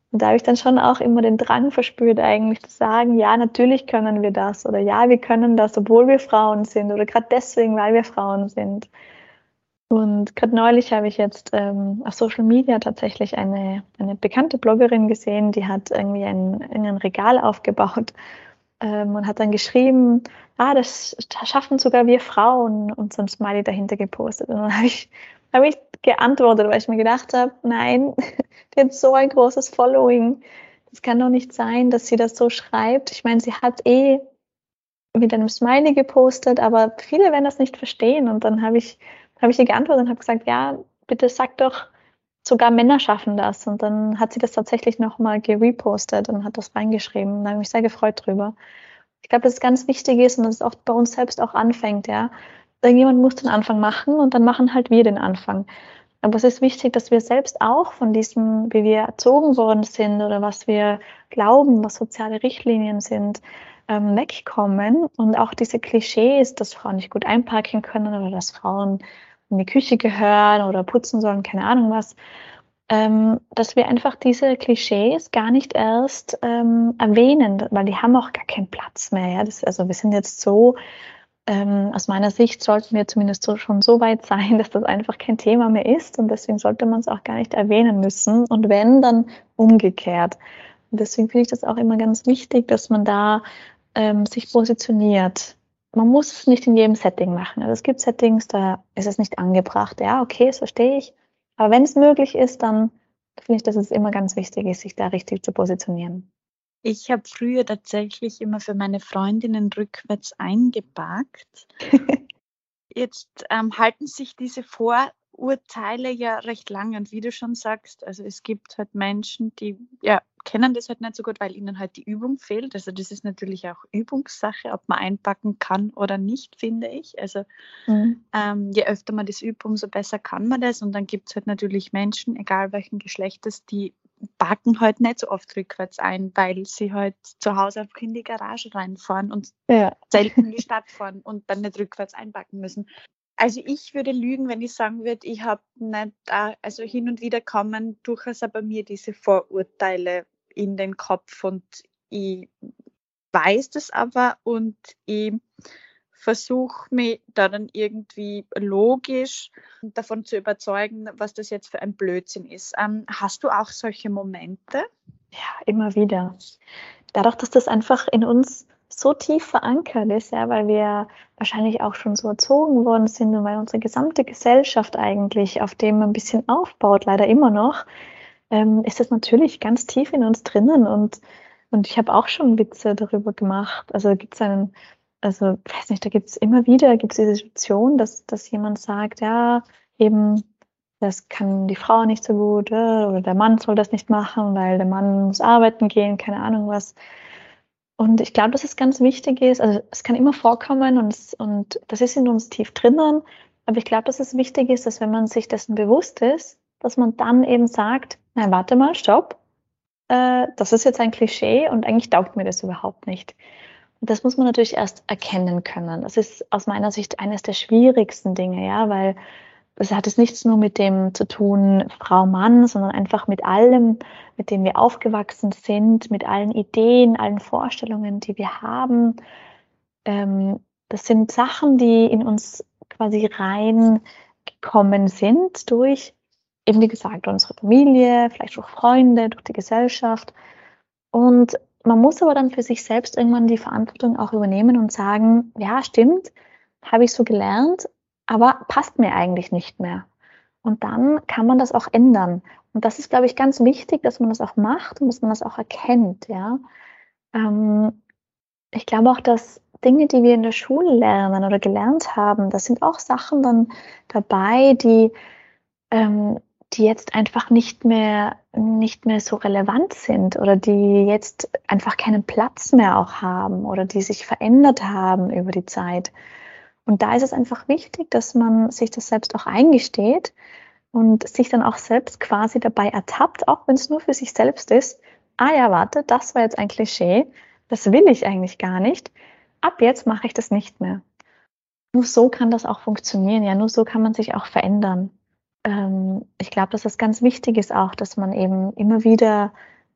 Und da habe ich dann schon auch immer den Drang verspürt, eigentlich zu sagen, ja, natürlich können wir das oder ja, wir können das, obwohl wir Frauen sind oder gerade deswegen, weil wir Frauen sind. Und gerade neulich habe ich jetzt auf Social Media tatsächlich eine bekannte Bloggerin gesehen, die hat irgendwie ein Regal aufgebaut und hat dann geschrieben, das schaffen sogar wir Frauen, und so ein Smiley dahinter gepostet. Und dann hab ich geantwortet, weil ich mir gedacht habe, nein, die hat so ein großes Following. Das kann doch nicht sein, dass sie das so schreibt. Ich meine, sie hat mit einem Smiley gepostet, aber viele werden das nicht verstehen. Und dann habe ich ihr geantwortet und habe gesagt, ja, bitte sag doch, sogar Männer schaffen das. Und dann hat sie das tatsächlich nochmal gerepostet und hat das reingeschrieben. Da habe ich mich sehr gefreut drüber. Ich glaube, dass es ganz wichtig ist und dass es auch bei uns selbst auch anfängt, ja. Irgendjemand muss den Anfang machen und dann machen halt wir den Anfang. Aber es ist wichtig, dass wir selbst auch von diesem, wie wir erzogen worden sind oder was wir glauben, was soziale Richtlinien sind, wegkommen und auch diese Klischees, dass Frauen nicht gut einpacken können oder dass Frauen in die Küche gehören oder putzen sollen, keine Ahnung was, dass wir einfach diese Klischees gar nicht erst erwähnen, weil die haben auch gar keinen Platz mehr. Ja? Also wir sind jetzt so, aus meiner Sicht sollten wir zumindest schon so weit sein, dass das einfach kein Thema mehr ist und deswegen sollte man es auch gar nicht erwähnen müssen und wenn, dann umgekehrt. Und deswegen finde ich das auch immer ganz wichtig, dass man da sich positioniert. Man muss es nicht in jedem Setting machen. Also es gibt Settings, da ist es nicht angebracht. Ja, okay, das verstehe ich. Aber wenn es möglich ist, dann finde ich, dass es immer ganz wichtig ist, sich da richtig zu positionieren. Ich habe früher tatsächlich immer für meine Freundinnen rückwärts eingepackt. Jetzt halten sich diese Vorurteile ja recht lange und wie du schon sagst, also es gibt halt Menschen, die kennen das halt nicht so gut, weil ihnen halt die Übung fehlt. Also das ist natürlich auch Übungssache, ob man einpacken kann oder nicht, finde ich. Also je öfter man das übt, umso besser kann man das. Und dann gibt es halt natürlich Menschen, egal welchen Geschlechtes, die packen halt nicht so oft rückwärts ein, weil sie halt zu Hause einfach in die Garage reinfahren und selten in die Stadt fahren und dann nicht rückwärts einpacken müssen. Also ich würde lügen, wenn ich sagen würde, ich habe nicht, also hin und wieder kommen durchaus bei mir diese Vorurteile in den Kopf und ich weiß das aber und ich versuche mich da dann irgendwie logisch davon zu überzeugen, was das jetzt für ein Blödsinn ist. Hast du auch solche Momente? Ja, immer wieder. Dadurch, dass das einfach in uns so tief verankert ist, ja, weil wir wahrscheinlich auch schon so erzogen worden sind und weil unsere gesamte Gesellschaft eigentlich auf dem ein bisschen aufbaut, leider immer noch, ist das natürlich ganz tief in uns drinnen und ich habe auch schon Witze darüber gemacht. Also gibt's also weiß nicht, da gibt's immer wieder diese Situation, dass jemand sagt, ja, eben, das kann die Frau nicht so gut, oder der Mann soll das nicht machen, weil der Mann muss arbeiten gehen, keine Ahnung was. Und ich glaube, dass es ganz wichtig ist, also es kann immer vorkommen und das ist in uns tief drinnen, aber ich glaube, dass es wichtig ist, dass wenn man sich dessen bewusst ist, dass man dann eben sagt, nein, warte mal, stopp, das ist jetzt ein Klischee und eigentlich taugt mir das überhaupt nicht. Und das muss man natürlich erst erkennen können. Das ist aus meiner Sicht eines der schwierigsten Dinge, ja, weil das hat es nichts nur mit dem zu tun, Frau, Mann, sondern einfach mit allem, mit dem wir aufgewachsen sind, mit allen Ideen, allen Vorstellungen, die wir haben. Das sind Sachen, die in uns quasi reingekommen sind durch, eben wie gesagt, unsere Familie, vielleicht auch Freunde, durch die Gesellschaft. Und man muss aber dann für sich selbst irgendwann die Verantwortung auch übernehmen und sagen, ja, stimmt, habe ich so gelernt, aber passt mir eigentlich nicht mehr. Und dann kann man das auch ändern. Und das ist, glaube ich, ganz wichtig, dass man das auch macht und dass man das auch erkennt, ja. Ich glaube auch, dass Dinge, die wir in der Schule lernen oder gelernt haben, das sind auch Sachen dann dabei, die jetzt einfach nicht mehr so relevant sind oder die jetzt einfach keinen Platz mehr auch haben oder die sich verändert haben über die Zeit. Und da ist es einfach wichtig, dass man sich das selbst auch eingesteht und sich dann auch selbst quasi dabei ertappt, auch wenn es nur für sich selbst ist. Ah ja, warte, das war jetzt ein Klischee, das will ich eigentlich gar nicht. Ab jetzt mache ich das nicht mehr. Nur so kann das auch funktionieren, ja, nur so kann man sich auch verändern. Ich glaube, dass das ganz wichtig ist auch, dass man eben immer wieder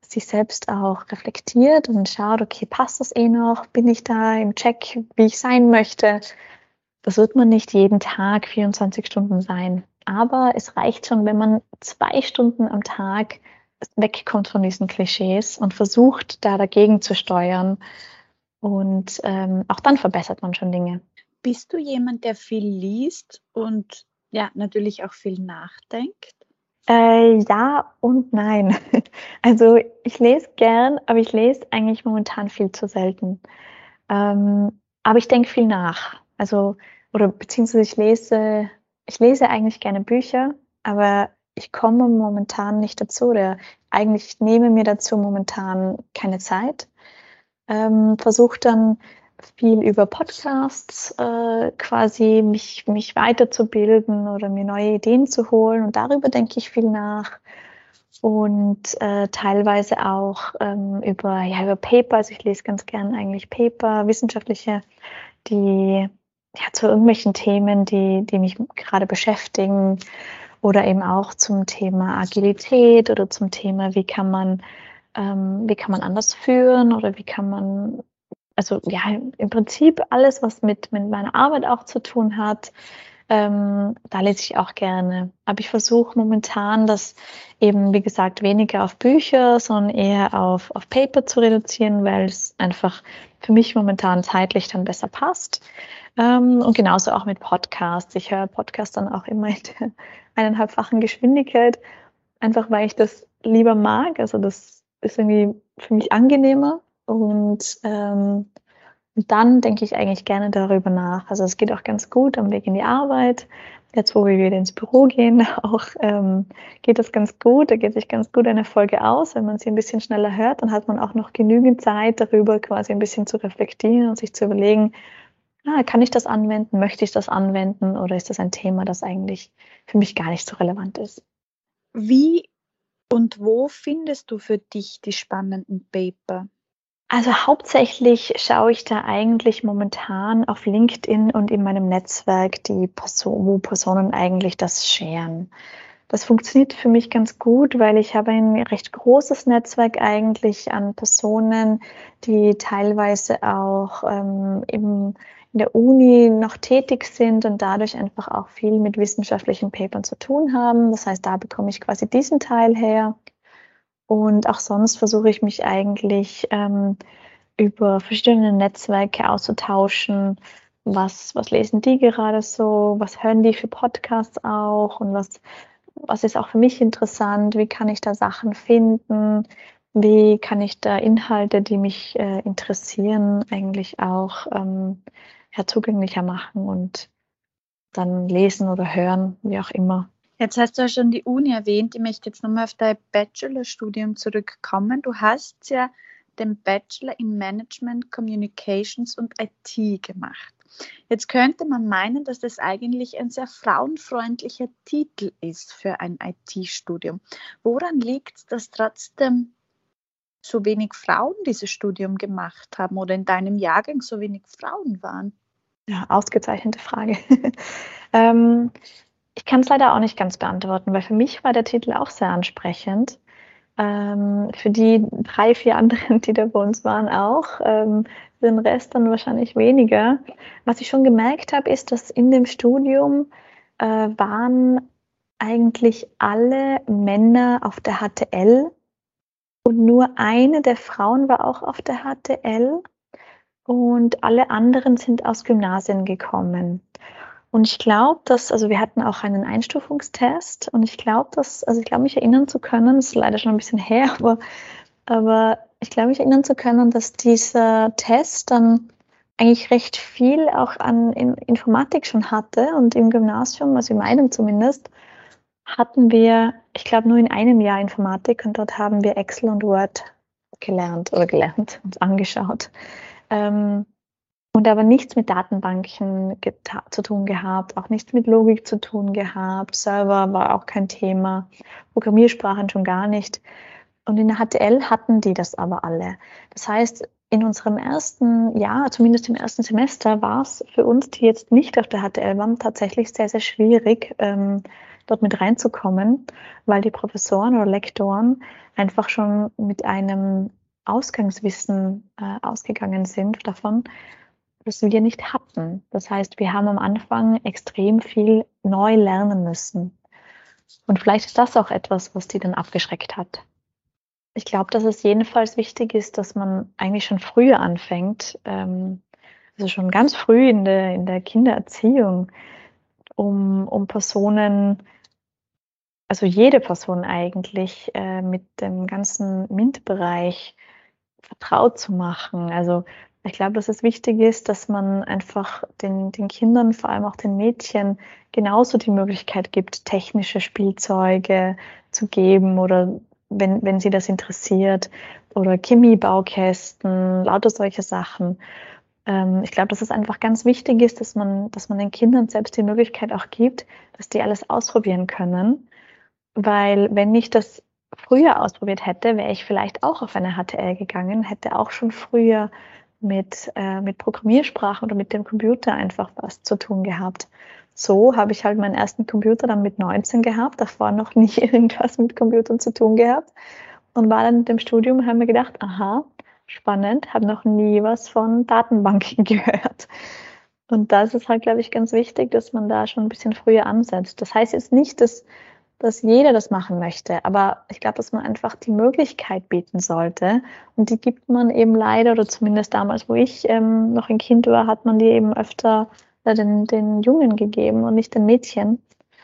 sich selbst auch reflektiert und schaut, okay, passt das noch? Bin ich da im Check, wie ich sein möchte? Das wird man nicht jeden Tag 24 Stunden sein. Aber es reicht schon, wenn man 2 Stunden am Tag wegkommt von diesen Klischees und versucht, da dagegen zu steuern. Und auch dann verbessert man schon Dinge. Bist du jemand, der viel liest und ja, natürlich auch viel nachdenkt? Ja und nein. Also ich lese gern, aber ich lese eigentlich momentan viel zu selten. Aber ich denke viel nach. Also, oder beziehungsweise ich lese eigentlich gerne Bücher, aber ich komme momentan nicht dazu oder eigentlich ich nehme mir dazu momentan keine Zeit. Versuche dann viel über Podcasts quasi mich weiterzubilden oder mir neue Ideen zu holen und darüber denke ich viel nach. Und teilweise auch über Paper, also ich lese ganz gern eigentlich Paper, wissenschaftliche, die ja zu irgendwelchen Themen, die mich gerade beschäftigen oder eben auch zum Thema Agilität oder zum Thema, wie kann man anders führen oder wie kann man, also ja, im Prinzip alles, was mit meiner Arbeit auch zu tun hat, da lese ich auch gerne. Aber ich versuche momentan, das eben, wie gesagt, weniger auf Bücher, sondern eher auf Paper zu reduzieren, weil es einfach für mich momentan zeitlich dann besser passt. Und genauso auch mit Podcasts. Ich höre Podcasts dann auch immer in der 1,5-fachen Geschwindigkeit, einfach weil ich das lieber mag. Also das ist irgendwie für mich angenehmer und dann denke ich eigentlich gerne darüber nach. Also es geht auch ganz gut am Weg in die Arbeit. Jetzt, wo wir wieder ins Büro gehen, auch geht das ganz gut. Da geht sich ganz gut eine Folge aus. Wenn man sie ein bisschen schneller hört, dann hat man auch noch genügend Zeit, darüber quasi ein bisschen zu reflektieren und sich zu überlegen, kann ich das anwenden? Möchte ich das anwenden? Oder ist das ein Thema, das eigentlich für mich gar nicht so relevant ist? Wie und wo findest du für dich die spannenden Paper? Also hauptsächlich schaue ich da eigentlich momentan auf LinkedIn und in meinem Netzwerk, wo Personen eigentlich das sharen. Das funktioniert für mich ganz gut, weil ich habe ein recht großes Netzwerk eigentlich an Personen, die teilweise auch in der Uni noch tätig sind und dadurch einfach auch viel mit wissenschaftlichen Papern zu tun haben. Das heißt, da bekomme ich quasi diesen Teil her. Und auch sonst versuche ich mich eigentlich über verschiedene Netzwerke auszutauschen. Was lesen die gerade so? Was hören die für Podcasts auch? Und was ist auch für mich interessant? Wie kann ich da Sachen finden? Wie kann ich da Inhalte, die mich interessieren, eigentlich auch zugänglicher machen und dann lesen oder hören, wie auch immer. Jetzt hast du ja schon die Uni erwähnt. Ich möchte jetzt nochmal auf dein Bachelorstudium zurückkommen. Du hast ja den Bachelor in Management, Communications und IT gemacht. Jetzt könnte man meinen, dass das eigentlich ein sehr frauenfreundlicher Titel ist für ein IT-Studium. Woran liegt es, dass trotzdem so wenig Frauen dieses Studium gemacht haben oder in deinem Jahrgang so wenig Frauen waren? Ja, ausgezeichnete Frage. Ich kann es leider auch nicht ganz beantworten, weil für mich war der Titel auch sehr ansprechend. Für die 3, 4 anderen, die da bei uns waren, auch. Für den Rest dann wahrscheinlich weniger. Was ich schon gemerkt habe, ist, dass in dem Studium waren eigentlich alle Männer auf der HTL und nur eine der Frauen war auch auf der HTL und alle anderen sind aus Gymnasien gekommen. Und ich glaube, also wir hatten auch einen Einstufungstest und ich glaube, mich erinnern zu können, das ist leider schon ein bisschen her, aber ich glaube, mich erinnern zu können, dass dieser Test dann eigentlich recht viel auch an Informatik schon hatte und im Gymnasium, also in meinem zumindest, hatten wir, ich glaube, nur in einem Jahr Informatik und dort haben wir Excel und Word gelernt, uns angeschaut. Und aber nichts mit Datenbanken zu tun gehabt, auch nichts mit Logik zu tun gehabt. Server war auch kein Thema, Programmiersprachen schon gar nicht. Und in der HTL hatten die das aber alle. Das heißt, in unserem ersten Jahr, zumindest im ersten Semester, war es für uns, die jetzt nicht auf der HTL waren, tatsächlich sehr, sehr schwierig, dort mit reinzukommen, weil die Professoren oder Lektoren einfach schon mit einem Ausgangswissen ausgegangen sind davon, das wir nicht hatten. Das heißt, wir haben am Anfang extrem viel neu lernen müssen. Und vielleicht ist das auch etwas, was die dann abgeschreckt hat. Ich glaube, dass es jedenfalls wichtig ist, dass man eigentlich schon früher anfängt, also schon ganz früh in der Kindererziehung, um Personen, also jede Person eigentlich, mit dem ganzen MINT-Bereich vertraut zu machen. Also ich glaube, dass es wichtig ist, dass man einfach den Kindern, vor allem auch den Mädchen, genauso die Möglichkeit gibt, technische Spielzeuge zu geben oder wenn sie das interessiert oder Chemiebaukästen, lauter solche Sachen. Ich glaube, dass es einfach ganz wichtig ist, dass man den Kindern selbst die Möglichkeit auch gibt, dass die alles ausprobieren können. Weil wenn ich das früher ausprobiert hätte, wäre ich vielleicht auch auf eine HTL gegangen, hätte auch schon früher mit Programmiersprachen oder mit dem Computer einfach was zu tun gehabt. So habe ich halt meinen ersten Computer dann mit 19 gehabt, davor noch nie irgendwas mit Computern zu tun gehabt und war dann mit dem Studium und habe mir gedacht, aha, spannend, habe noch nie was von Datenbanken gehört. Und das ist halt, glaube ich, ganz wichtig, dass man da schon ein bisschen früher ansetzt. Das heißt jetzt nicht, dass jeder das machen möchte, aber ich glaube, dass man einfach die Möglichkeit bieten sollte. Und die gibt man eben leider, oder zumindest damals, wo ich noch ein Kind war, hat man die eben öfter den Jungen gegeben und nicht den Mädchen,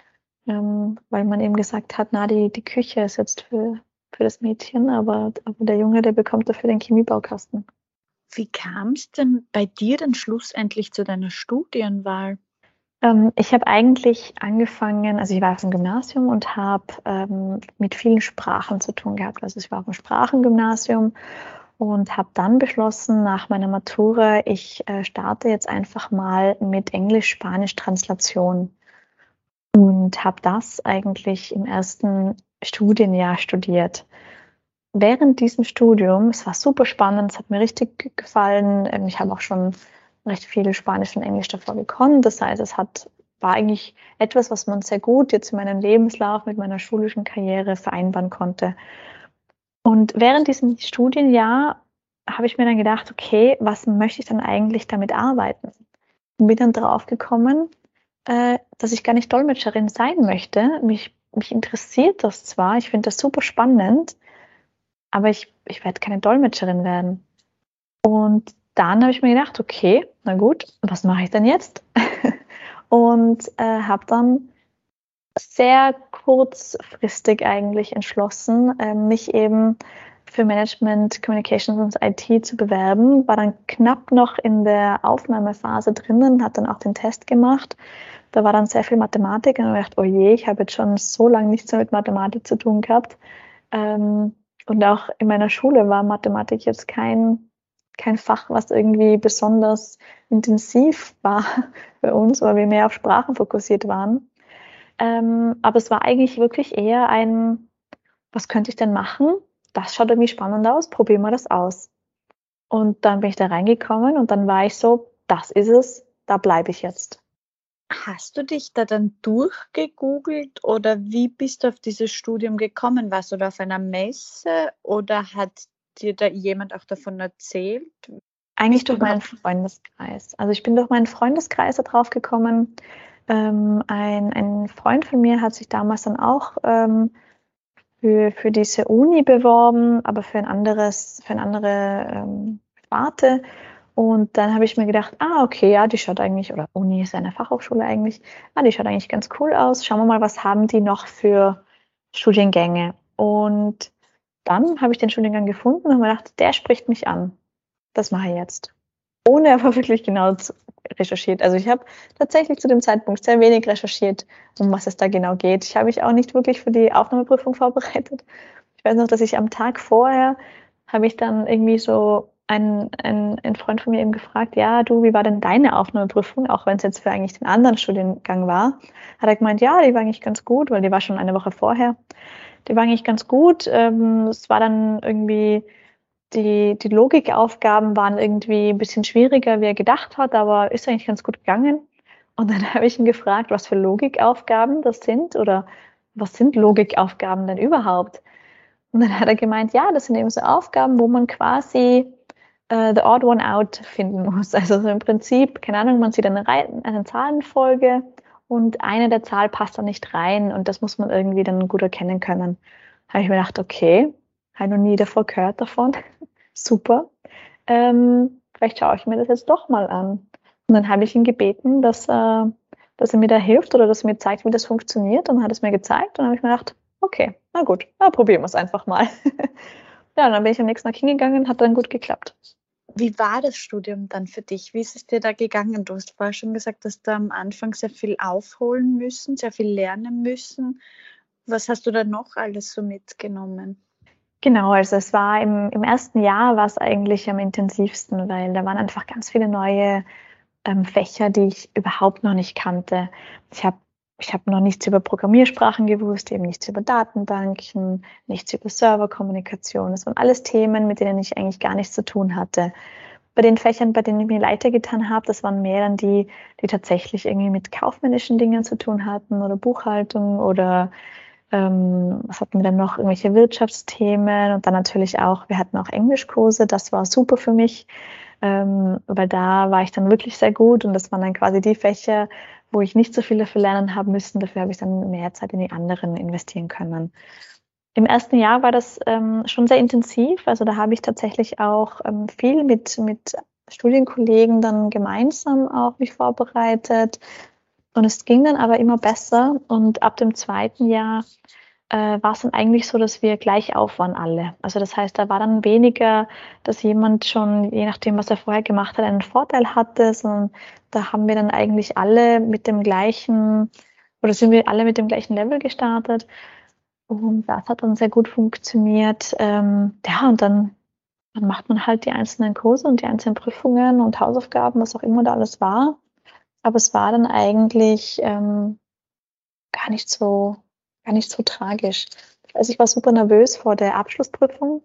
weil man eben gesagt hat, na, die Küche ist jetzt für das Mädchen, aber der Junge, der bekommt dafür den Chemiebaukasten. Wie kam es denn bei dir dann schlussendlich zu deiner Studienwahl? Ich habe eigentlich angefangen, also ich war auf dem Gymnasium und habe mit vielen Sprachen zu tun gehabt. Also ich war auf dem Sprachengymnasium und habe dann beschlossen, nach meiner Matura, ich starte jetzt einfach mal mit Englisch-Spanisch-Translation und habe das eigentlich im ersten Studienjahr studiert. Während diesem Studium, es war super spannend, es hat mir richtig gefallen. Ich habe auch schon recht viel Spanisch und Englisch davor gekonnt. Das heißt, war eigentlich etwas, was man sehr gut jetzt in meinem Lebenslauf mit meiner schulischen Karriere vereinbaren konnte. Und während diesem Studienjahr habe ich mir dann gedacht, okay, was möchte ich dann eigentlich damit arbeiten? Und bin dann drauf gekommen, dass ich gar nicht Dolmetscherin sein möchte. Mich interessiert das zwar, ich finde das super spannend, aber ich werde keine Dolmetscherin werden. Und dann habe ich mir gedacht, okay, na gut, was mache ich denn jetzt? Und habe dann sehr kurzfristig eigentlich entschlossen, mich eben für Management, Communications und IT zu bewerben. War dann knapp noch in der Aufnahmephase drinnen, hat dann auch den Test gemacht. Da war dann sehr viel Mathematik und ich dachte, oh je, ich habe jetzt schon so lange nichts mehr mit Mathematik zu tun gehabt. Und auch in meiner Schule war Mathematik jetzt kein Fach, was irgendwie besonders intensiv war für uns, weil wir mehr auf Sprachen fokussiert waren. Aber es war eigentlich wirklich eher was könnte ich denn machen? Das schaut irgendwie spannend aus, probieren wir das aus. Und dann bin ich da reingekommen und dann war ich so, das ist es, da bleibe ich jetzt. Hast du dich da dann durchgegoogelt oder wie bist du auf dieses Studium gekommen? Warst du da auf einer Messe oder hat dir da jemand auch davon erzählt? Eigentlich durch meinen Freundeskreis. Also ich bin durch meinen Freundeskreis da drauf gekommen. Ein Freund von mir hat sich damals dann auch für diese Uni beworben, aber für eine andere Sparte. Und dann habe ich mir gedacht, okay, ja, die schaut eigentlich, oder Uni ist eine Fachhochschule eigentlich, die schaut eigentlich ganz cool aus. Schauen wir mal, was haben die noch für Studiengänge? Und dann habe ich den Studiengang gefunden und habe mir gedacht, der spricht mich an. Das mache ich jetzt. Ohne aber wirklich genau recherchiert. Also ich habe tatsächlich zu dem Zeitpunkt sehr wenig recherchiert, um was es da genau geht. Ich habe mich auch nicht wirklich für die Aufnahmeprüfung vorbereitet. Ich weiß noch, dass ich am Tag vorher habe ich dann irgendwie so ein Freund von mir eben gefragt, ja, du, wie war denn deine Aufnahmeprüfung, auch wenn es jetzt für eigentlich den anderen Studiengang war. Hat er gemeint, ja, die war eigentlich ganz gut, weil die war schon eine Woche vorher. Die war eigentlich ganz gut. Es war dann irgendwie, die Logikaufgaben waren irgendwie ein bisschen schwieriger, wie er gedacht hat, aber ist eigentlich ganz gut gegangen. Und dann habe ich ihn gefragt, was für Logikaufgaben das sind oder was sind Logikaufgaben denn überhaupt? Und dann hat er gemeint, ja, das sind eben so Aufgaben, wo man quasi the odd one out finden muss. Also so im Prinzip, keine Ahnung, man sieht eine Zahlenfolge und eine der Zahl passt da nicht rein und das muss man irgendwie dann gut erkennen können. Habe ich mir gedacht, okay, habe noch nie davor gehört davon. Super. Vielleicht schaue ich mir das jetzt doch mal an. Und dann habe ich ihn gebeten, dass er mir da hilft oder dass er mir zeigt, wie das funktioniert. Und dann hat er es mir gezeigt und dann habe ich mir gedacht, okay, na gut, probieren wir es einfach mal. Ja, und dann bin ich am nächsten Tag hingegangen, hat dann gut geklappt. Wie war das Studium dann für dich? Wie ist es dir da gegangen? Du hast vorher schon gesagt, dass du am Anfang sehr viel aufholen müssen, sehr viel lernen müssen. Was hast du da noch alles so mitgenommen? Genau, also es war im ersten Jahr war es eigentlich am intensivsten, weil da waren einfach ganz viele neue Fächer, die ich überhaupt noch nicht kannte. Ich hab noch nichts über Programmiersprachen gewusst, eben nichts über Datenbanken, nichts über Serverkommunikation. Das waren alles Themen, mit denen ich eigentlich gar nichts zu tun hatte. Bei den Fächern, bei denen ich mir leichter getan habe, das waren mehr dann die tatsächlich irgendwie mit kaufmännischen Dingen zu tun hatten oder Buchhaltung oder was hatten wir dann noch? Irgendwelche Wirtschaftsthemen und dann natürlich auch, wir hatten auch Englischkurse, das war super für mich, weil da war ich dann wirklich sehr gut und das waren dann quasi die Fächer, wo ich nicht so viel dafür lernen haben müssen, dafür habe ich dann mehr Zeit in die anderen investieren können. Im ersten Jahr war das schon sehr intensiv, also da habe ich tatsächlich auch viel mit Studienkollegen dann gemeinsam auch mich vorbereitet und es ging dann aber immer besser und ab dem zweiten Jahr war es dann eigentlich so, dass wir gleich auf waren alle. Also das heißt, da war dann weniger, dass jemand schon, je nachdem, was er vorher gemacht hat, einen Vorteil hatte, sondern da haben wir dann eigentlich alle mit dem gleichen, oder sind wir alle mit dem gleichen Level gestartet. Und das hat dann sehr gut funktioniert. Ja, und dann macht man halt die einzelnen Kurse und die einzelnen Prüfungen und Hausaufgaben, was auch immer da alles war. Aber es war dann eigentlich gar nicht so tragisch. Also ich war super nervös vor der Abschlussprüfung.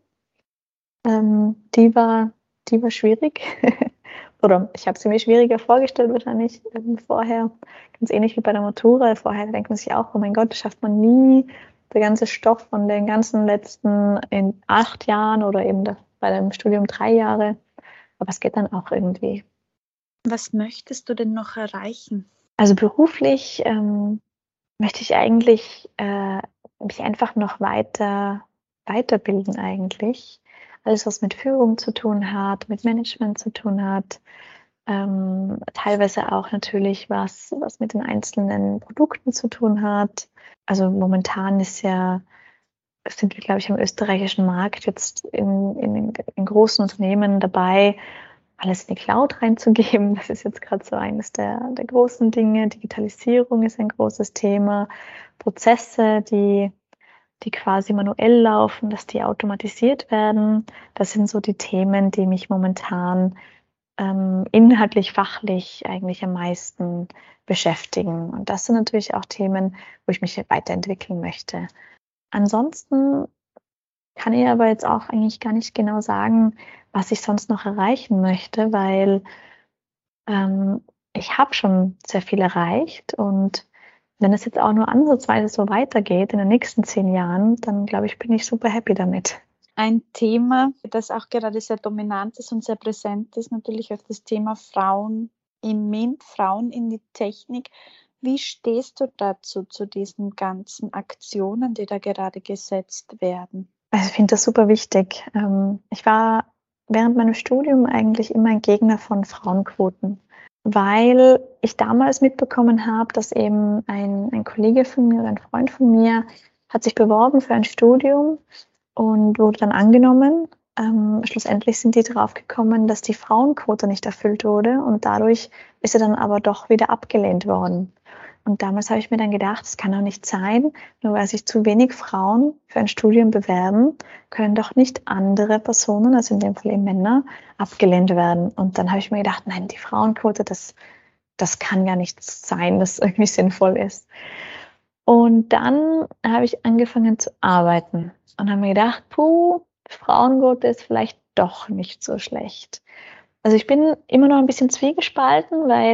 Die war schwierig. Oder ich habe sie mir schwieriger vorgestellt wahrscheinlich vorher. Ganz ähnlich wie bei der Matura. Vorher denkt man sich auch, oh mein Gott, das schafft man nie. Der ganze Stoff von den ganzen letzten in 8 Jahren oder eben bei dem Studium 3 Jahre. Aber es geht dann auch irgendwie. Was möchtest du denn noch erreichen? Also beruflich möchte ich eigentlich mich einfach noch weiterbilden eigentlich. Alles, was mit Führung zu tun hat, mit Management zu tun hat. Teilweise auch natürlich was mit den einzelnen Produkten zu tun hat. Also momentan sind wir, glaube ich, am österreichischen Markt jetzt in großen Unternehmen dabei, alles in die Cloud reinzugeben. Das ist jetzt gerade so eines der großen Dinge. Digitalisierung ist ein großes Thema. Prozesse, die quasi manuell laufen, dass die automatisiert werden. Das sind so die Themen, die mich momentan inhaltlich, fachlich eigentlich am meisten beschäftigen. Und das sind natürlich auch Themen, wo ich mich weiterentwickeln möchte. Ansonsten kann ich aber jetzt auch eigentlich gar nicht genau sagen, was ich sonst noch erreichen möchte, weil ich habe schon sehr viel erreicht und wenn es jetzt auch nur ansatzweise so weitergeht in den nächsten 10 Jahren, dann glaube ich, bin ich super happy damit. Ein Thema, das auch gerade sehr dominant ist und sehr präsent ist, natürlich auch das Thema Frauen im MINT, Frauen in die Technik. Wie stehst du dazu, zu diesen ganzen Aktionen, die da gerade gesetzt werden? Also ich finde das super wichtig. Ich war während meinem Studium eigentlich immer ein Gegner von Frauenquoten, weil ich damals mitbekommen habe, dass eben ein Kollege von mir oder ein Freund von mir hat sich beworben für ein Studium und wurde dann angenommen. Schlussendlich sind die drauf gekommen, dass die Frauenquote nicht erfüllt wurde und dadurch ist er dann aber doch wieder abgelehnt worden. Und damals habe ich mir dann gedacht, es kann doch nicht sein, nur weil sich zu wenig Frauen für ein Studium bewerben, können doch nicht andere Personen, also in dem Fall eben Männer, abgelehnt werden. Und dann habe ich mir gedacht, nein, die Frauenquote, das kann ja nicht sein, das irgendwie sinnvoll ist. Und dann habe ich angefangen zu arbeiten und habe mir gedacht, Frauenquote ist vielleicht doch nicht so schlecht. Also ich bin immer noch ein bisschen zwiegespalten, weil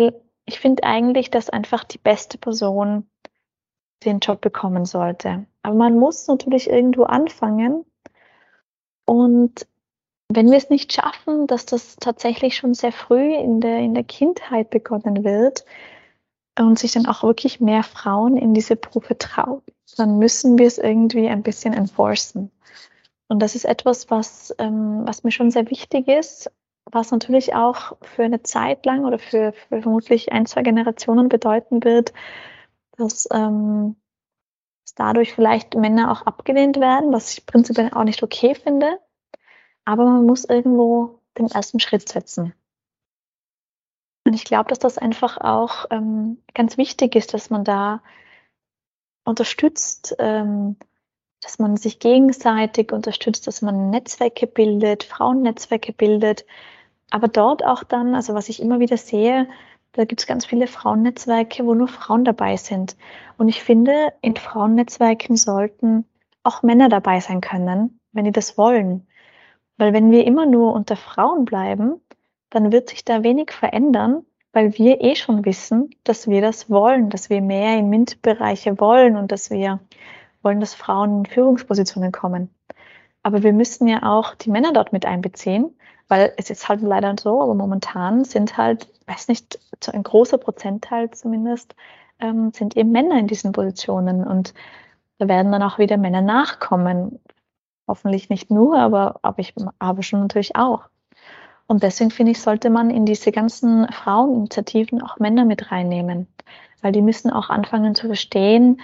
ich finde eigentlich, dass einfach die beste Person den Job bekommen sollte. Aber man muss natürlich irgendwo anfangen. Und wenn wir es nicht schaffen, dass das tatsächlich schon sehr früh in der Kindheit begonnen wird und sich dann auch wirklich mehr Frauen in diese Berufe trauen, dann müssen wir es irgendwie ein bisschen enforcen. Und das ist etwas, was mir schon sehr wichtig ist, was natürlich auch für eine Zeit lang oder für vermutlich 1, 2 Generationen bedeuten wird, dass dadurch vielleicht Männer auch abgelehnt werden, was ich prinzipiell auch nicht okay finde. Aber man muss irgendwo den ersten Schritt setzen. Und ich glaube, dass das einfach auch ganz wichtig ist, dass man da unterstützt, dass man sich gegenseitig unterstützt, dass man Netzwerke bildet, Frauennetzwerke bildet. Aber dort auch dann, also was ich immer wieder sehe, da gibt es ganz viele Frauennetzwerke, wo nur Frauen dabei sind. Und ich finde, in Frauennetzwerken sollten auch Männer dabei sein können, wenn die das wollen. Weil wenn wir immer nur unter Frauen bleiben, dann wird sich da wenig verändern, weil wir eh schon wissen, dass wir das wollen, dass wir mehr in MINT-Bereiche wollen und dass wir wollen, dass Frauen in Führungspositionen kommen. Aber wir müssen ja auch die Männer dort mit einbeziehen, weil es ist halt leider so, aber momentan sind halt, weiß nicht, ein großer Prozentteil zumindest, sind eben Männer in diesen Positionen und da werden dann auch wieder Männer nachkommen. Hoffentlich nicht nur, aber schon natürlich auch. Und deswegen finde ich, sollte man in diese ganzen Fraueninitiativen auch Männer mit reinnehmen, weil die müssen auch anfangen zu verstehen,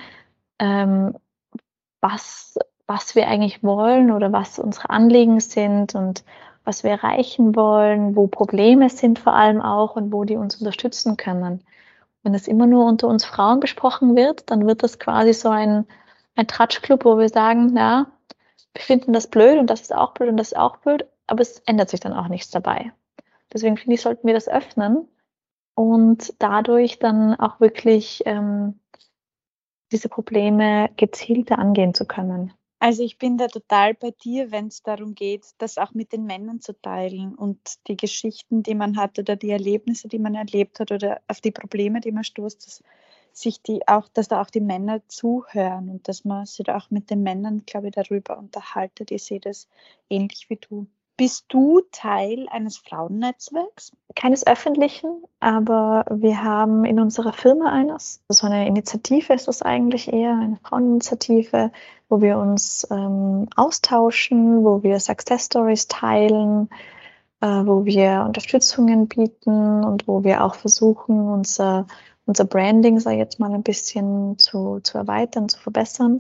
was, was wir eigentlich wollen oder was unsere Anliegen sind und was wir erreichen wollen, wo Probleme sind vor allem auch und wo die uns unterstützen können. Wenn das immer nur unter uns Frauen besprochen wird, dann wird das quasi so ein Tratschclub, wo wir sagen, ja, wir finden das blöd und das ist auch blöd und das ist auch blöd, aber es ändert sich dann auch nichts dabei. Deswegen finde ich, sollten wir das öffnen und dadurch dann auch wirklich diese Probleme gezielter angehen zu können. Also ich bin da total bei dir, wenn es darum geht, das auch mit den Männern zu teilen und die Geschichten, die man hat oder die Erlebnisse, die man erlebt hat oder auf die Probleme, die man stoßt, dass da auch die Männer zuhören und dass man sich da auch mit den Männern, glaube ich, darüber unterhaltet. Ich sehe das ähnlich wie du. Bist du Teil eines Frauennetzwerks? Keines öffentlichen, aber wir haben in unserer Firma eines. So eine Initiative ist das eigentlich eher, eine Fraueninitiative, wo wir uns austauschen, wo wir Success Stories teilen, wo wir Unterstützungen bieten und wo wir auch versuchen, unser Branding, sag ich jetzt mal, ein bisschen zu erweitern, zu verbessern.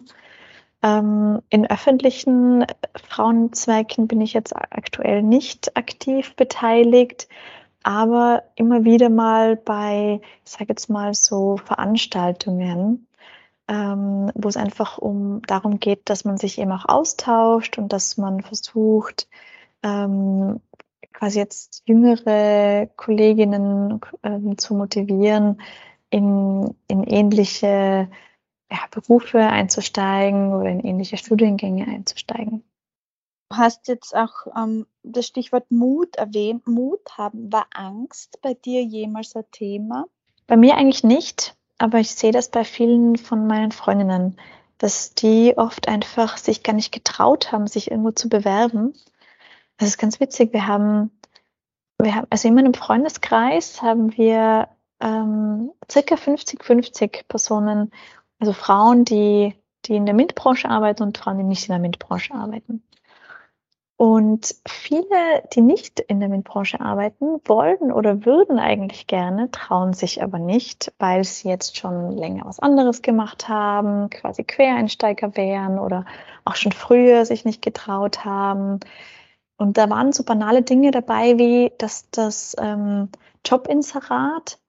In öffentlichen Frauenzwecken bin ich jetzt aktuell nicht aktiv beteiligt, aber immer wieder mal bei, ich sage jetzt mal so Veranstaltungen, wo es einfach darum geht, dass man sich eben auch austauscht und dass man versucht, quasi jetzt jüngere Kolleginnen zu motivieren, in ähnliche Berufe einzusteigen oder in ähnliche Studiengänge einzusteigen. Du hast jetzt auch das Stichwort Mut erwähnt. Mut haben. War Angst bei dir jemals ein Thema? Bei mir eigentlich nicht, aber ich sehe das bei vielen von meinen Freundinnen, dass die oft einfach sich gar nicht getraut haben, sich irgendwo zu bewerben. Das ist ganz witzig. Wir haben also in meinem Freundeskreis haben wir circa 50-50 Personen, also Frauen, die in der MINT-Branche arbeiten und Frauen, die nicht in der MINT-Branche arbeiten. Und viele, die nicht in der MINT-Branche arbeiten, wollen oder würden eigentlich gerne, trauen sich aber nicht, weil sie jetzt schon länger was anderes gemacht haben, quasi Quereinsteiger wären oder auch schon früher sich nicht getraut haben. Und da waren so banale Dinge dabei, wie dass das Jobinserat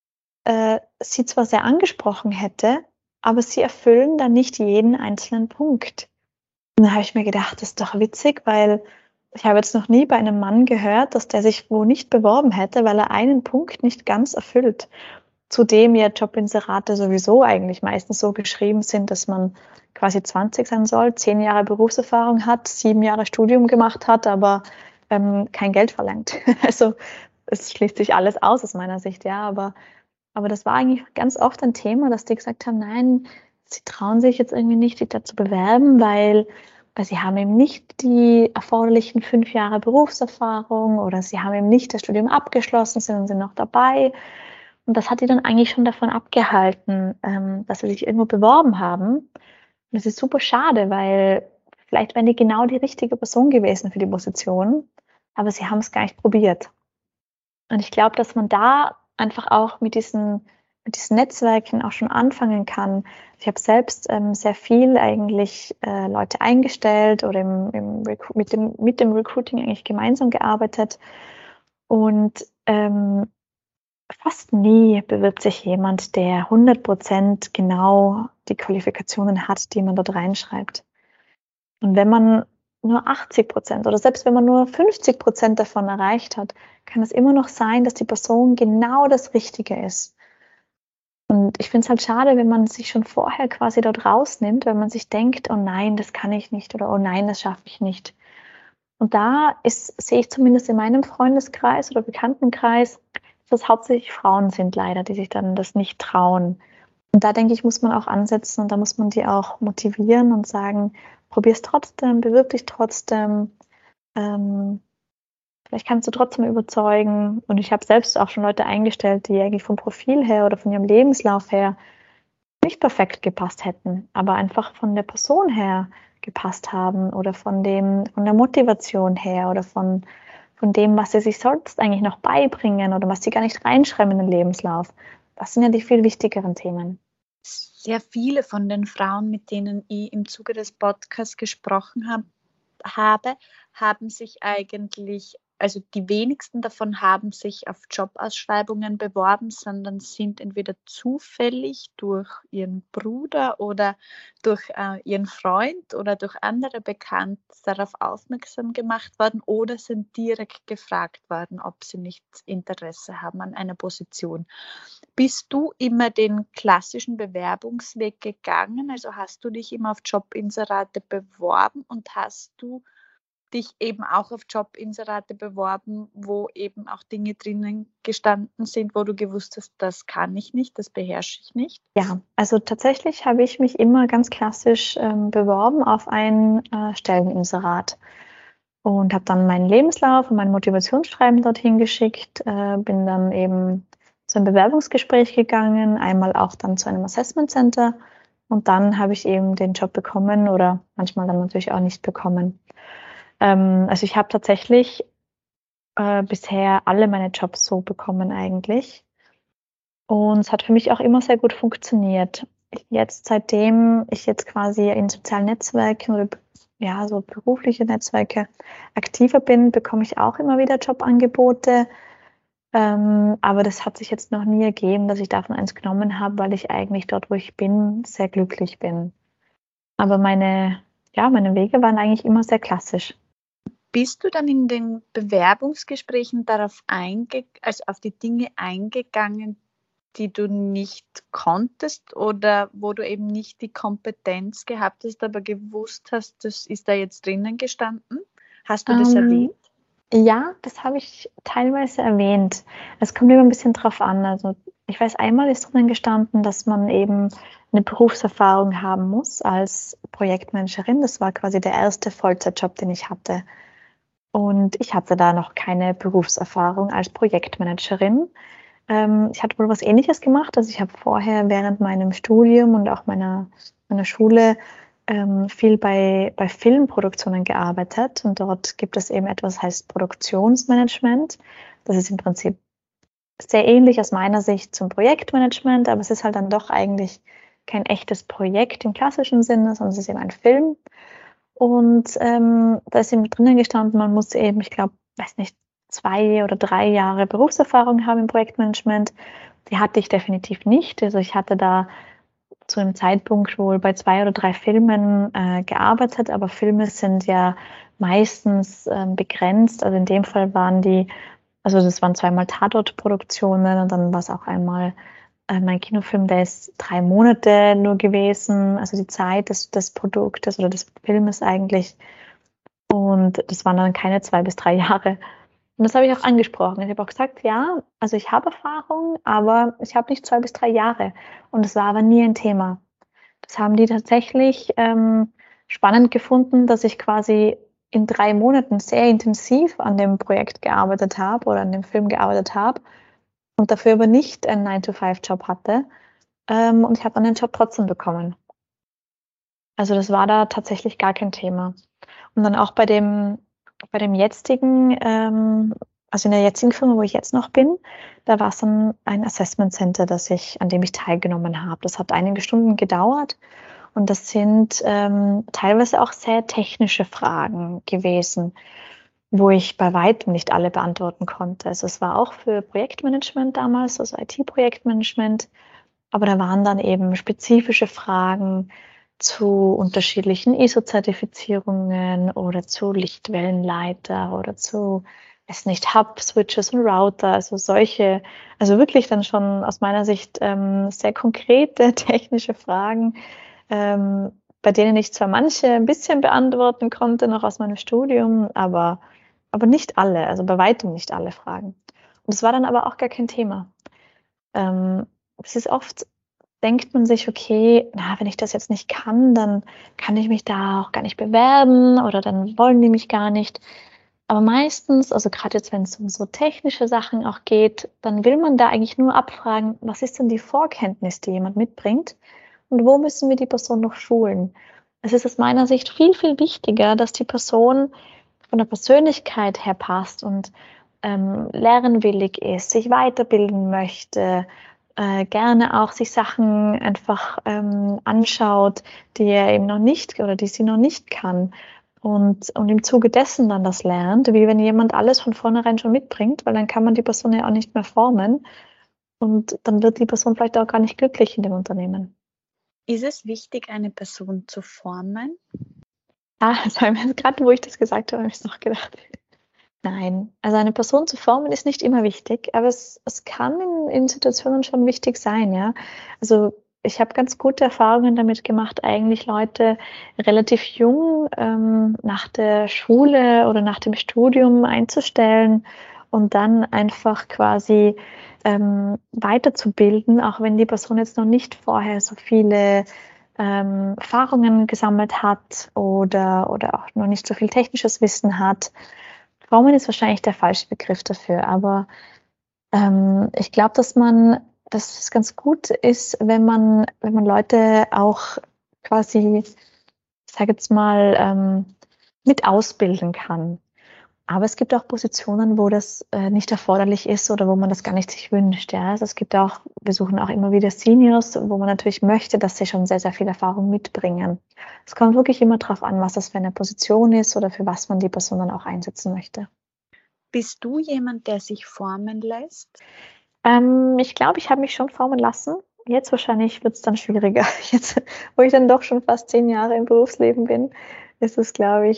sie zwar sehr angesprochen hätte, aber sie erfüllen da nicht jeden einzelnen Punkt. Und da habe ich mir gedacht, das ist doch witzig, weil ich habe jetzt noch nie bei einem Mann gehört, dass der sich wo nicht beworben hätte, weil er einen Punkt nicht ganz erfüllt. Zudem ja Jobinserate sowieso eigentlich meistens so geschrieben sind, dass man quasi 20 sein soll, 10 Jahre Berufserfahrung hat, 7 Jahre Studium gemacht hat, aber kein Geld verlangt. Also es schließt sich alles aus meiner Sicht, ja, aber Aber das war eigentlich ganz oft ein Thema, dass die gesagt haben, nein, sie trauen sich jetzt irgendwie nicht, sich da zu bewerben, weil sie haben eben nicht die erforderlichen 5 Jahre Berufserfahrung oder sie haben eben nicht das Studium abgeschlossen, sind noch dabei. Und das hat die dann eigentlich schon davon abgehalten, dass sie sich irgendwo beworben haben. Und das ist super schade, weil vielleicht wären die genau die richtige Person gewesen für die Position, aber sie haben es gar nicht probiert. Und ich glaube, dass man da einfach auch mit diesen Netzwerken auch schon anfangen kann. Ich habe selbst sehr viel eigentlich Leute eingestellt oder mit dem Recruiting eigentlich gemeinsam gearbeitet. Und fast nie bewirbt sich jemand, der 100% genau die Qualifikationen hat, die man dort reinschreibt. Und wenn man nur 80% oder selbst wenn man nur 50% davon erreicht hat, kann es immer noch sein, dass die Person genau das Richtige ist. Und ich finde es halt schade, wenn man sich schon vorher quasi dort rausnimmt, weil man sich denkt, oh nein, das kann ich nicht oder oh nein, das schaffe ich nicht. Und da sehe ich zumindest in meinem Freundeskreis oder Bekanntenkreis, dass es hauptsächlich Frauen sind leider, die sich dann das nicht trauen. Und da denke ich, muss man auch ansetzen und da muss man die auch motivieren und sagen, probier es trotzdem, bewirb dich trotzdem. Vielleicht kannst du trotzdem überzeugen. Und ich habe selbst auch schon Leute eingestellt, die eigentlich vom Profil her oder von ihrem Lebenslauf her nicht perfekt gepasst hätten, aber einfach von der Person her gepasst haben oder von der Motivation her oder von dem, was sie sich sonst eigentlich noch beibringen oder was sie gar nicht reinschreiben in den Lebenslauf. Das sind ja die viel wichtigeren Themen. Sehr viele von den Frauen, mit denen ich im Zuge des Podcasts gesprochen habe, haben sich eigentlich, also die wenigsten davon haben sich auf Jobausschreibungen beworben, sondern sind entweder zufällig durch ihren Bruder oder durch ihren Freund oder durch andere Bekannte darauf aufmerksam gemacht worden oder sind direkt gefragt worden, ob sie nicht Interesse haben an einer Position. Bist du immer den klassischen Bewerbungsweg gegangen? Also hast du dich immer auf Jobinserate beworben und hast du dich eben auch auf Jobinserate beworben, wo eben auch Dinge drinnen gestanden sind, wo du gewusst hast, das kann ich nicht, das beherrsche ich nicht? Ja, also tatsächlich habe ich mich immer ganz klassisch beworben auf ein Stelleninserat und habe dann meinen Lebenslauf und mein Motivationsschreiben dorthin geschickt, bin dann eben zu einem Bewerbungsgespräch gegangen, einmal auch dann zu einem Assessment Center und dann habe ich eben den Job bekommen oder manchmal dann natürlich auch nicht bekommen. Also ich habe tatsächlich bisher alle meine Jobs so bekommen eigentlich. Und es hat für mich auch immer sehr gut funktioniert. Seitdem ich jetzt quasi in sozialen Netzwerken oder ja, so berufliche Netzwerke aktiver bin, bekomme ich auch immer wieder Jobangebote. Aber das hat sich jetzt noch nie ergeben, dass ich davon eins genommen habe, weil ich eigentlich dort, wo ich bin, sehr glücklich bin. Aber meine Wege waren eigentlich immer sehr klassisch. Bist du dann in den Bewerbungsgesprächen darauf also auf die Dinge eingegangen, die du nicht konntest oder wo du eben nicht die Kompetenz gehabt hast, aber gewusst hast, das ist da jetzt drinnen gestanden? Hast du das erwähnt? Ja, das habe ich teilweise erwähnt. Es kommt immer ein bisschen drauf an. Also ich weiß, einmal ist drinnen gestanden, dass man eben eine Berufserfahrung haben muss als Projektmanagerin. Das war quasi der erste Vollzeitjob, den ich hatte. Und ich hatte da noch keine Berufserfahrung als Projektmanagerin. Ich hatte wohl was Ähnliches gemacht. Also ich habe vorher während meinem Studium und auch meiner Schule viel bei Filmproduktionen gearbeitet. Und dort gibt es eben etwas, heißt Produktionsmanagement. Das ist im Prinzip sehr ähnlich aus meiner Sicht zum Projektmanagement, aber es ist halt dann doch eigentlich kein echtes Projekt im klassischen Sinne, sondern es ist eben ein Film. Und da ist eben drinnen gestanden, man muss eben, ich glaube, 2 oder 3 Jahre Berufserfahrung haben im Projektmanagement. Die hatte ich definitiv nicht. Also ich hatte da zu einem Zeitpunkt wohl bei 2 oder 3 Filmen gearbeitet, aber Filme sind ja meistens begrenzt. Also in dem Fall das waren zweimal Tatortproduktionen und dann war es auch einmal mein Kinofilm, der ist 3 Monate nur gewesen, also die Zeit des Produktes oder des Filmes eigentlich. Und das waren dann keine 2 bis 3 Jahre. Und das habe ich auch angesprochen. Ich habe auch gesagt, ja, also ich habe Erfahrung, aber ich habe nicht 2 bis 3 Jahre. Und das war aber nie ein Thema. Das haben die tatsächlich spannend gefunden, dass ich quasi in 3 Monaten sehr intensiv an dem Projekt gearbeitet habe oder an dem Film gearbeitet habe und dafür aber nicht einen 9-to-5-Job hatte. Und ich habe dann den Job trotzdem bekommen. Also das war da tatsächlich gar kein Thema. Und dann auch bei dem jetzigen, also in der jetzigen Firma, wo ich jetzt noch bin, da war es dann ein Assessment Center, an dem ich teilgenommen habe. Das hat einige Stunden gedauert und das sind teilweise auch sehr technische Fragen gewesen, wo ich bei weitem nicht alle beantworten konnte. Also es war auch für Projektmanagement damals, also IT-Projektmanagement, aber da waren dann eben spezifische Fragen zu unterschiedlichen ISO-Zertifizierungen oder zu Lichtwellenleiter oder zu, weiß nicht, Hub-Switches und Router, also solche, also wirklich dann schon aus meiner Sicht sehr konkrete technische Fragen, bei denen ich zwar manche ein bisschen beantworten konnte, noch aus meinem Studium, aber nicht alle, also bei weitem nicht alle Fragen. Und es war dann aber auch gar kein Thema. Es ist oft, denkt man sich, okay, na, wenn ich das jetzt nicht kann, dann kann ich mich da auch gar nicht bewerben oder dann wollen die mich gar nicht. Aber meistens, also gerade jetzt, wenn es um so technische Sachen auch geht, dann will man da eigentlich nur abfragen, was ist denn die Vorkenntnis, die jemand mitbringt und wo müssen wir die Person noch schulen? Es ist aus meiner Sicht viel, viel wichtiger, dass die Person von der Persönlichkeit her passt und lernwillig ist, sich weiterbilden möchte, gerne auch sich Sachen einfach anschaut, die er eben noch nicht oder die sie noch nicht kann und im Zuge dessen dann das lernt, wie wenn jemand alles von vornherein schon mitbringt, weil dann kann man die Person ja auch nicht mehr formen und dann wird die Person vielleicht auch gar nicht glücklich in dem Unternehmen. Ist es wichtig, eine Person zu formen? Ah, gerade wo ich das gesagt habe, habe ich noch gedacht. Nein, also eine Person zu formen ist nicht immer wichtig, aber es kann in Situationen schon wichtig sein, ja. Also ich habe ganz gute Erfahrungen damit gemacht, eigentlich Leute relativ jung nach der Schule oder nach dem Studium einzustellen und dann einfach quasi weiterzubilden, auch wenn die Person jetzt noch nicht vorher so viele Erfahrungen gesammelt hat oder auch noch nicht so viel technisches Wissen hat. Formen ist wahrscheinlich der falsche Begriff dafür, aber ich glaube, dass es ganz gut ist, wenn man Leute auch quasi, ich sage jetzt mal, mit ausbilden kann. Aber es gibt auch Positionen, wo das nicht erforderlich ist oder wo man das gar nicht sich wünscht. Ja? Also es gibt auch, wir suchen auch immer wieder Seniors, wo man natürlich möchte, dass sie schon sehr, sehr viel Erfahrung mitbringen. Es kommt wirklich immer darauf an, was das für eine Position ist oder für was man die Person dann auch einsetzen möchte. Bist du jemand, der sich formen lässt? Ich glaube, ich habe mich schon formen lassen. Jetzt wahrscheinlich wird es dann schwieriger. Jetzt, wo ich dann doch schon fast 10 Jahre im Berufsleben bin, ist es,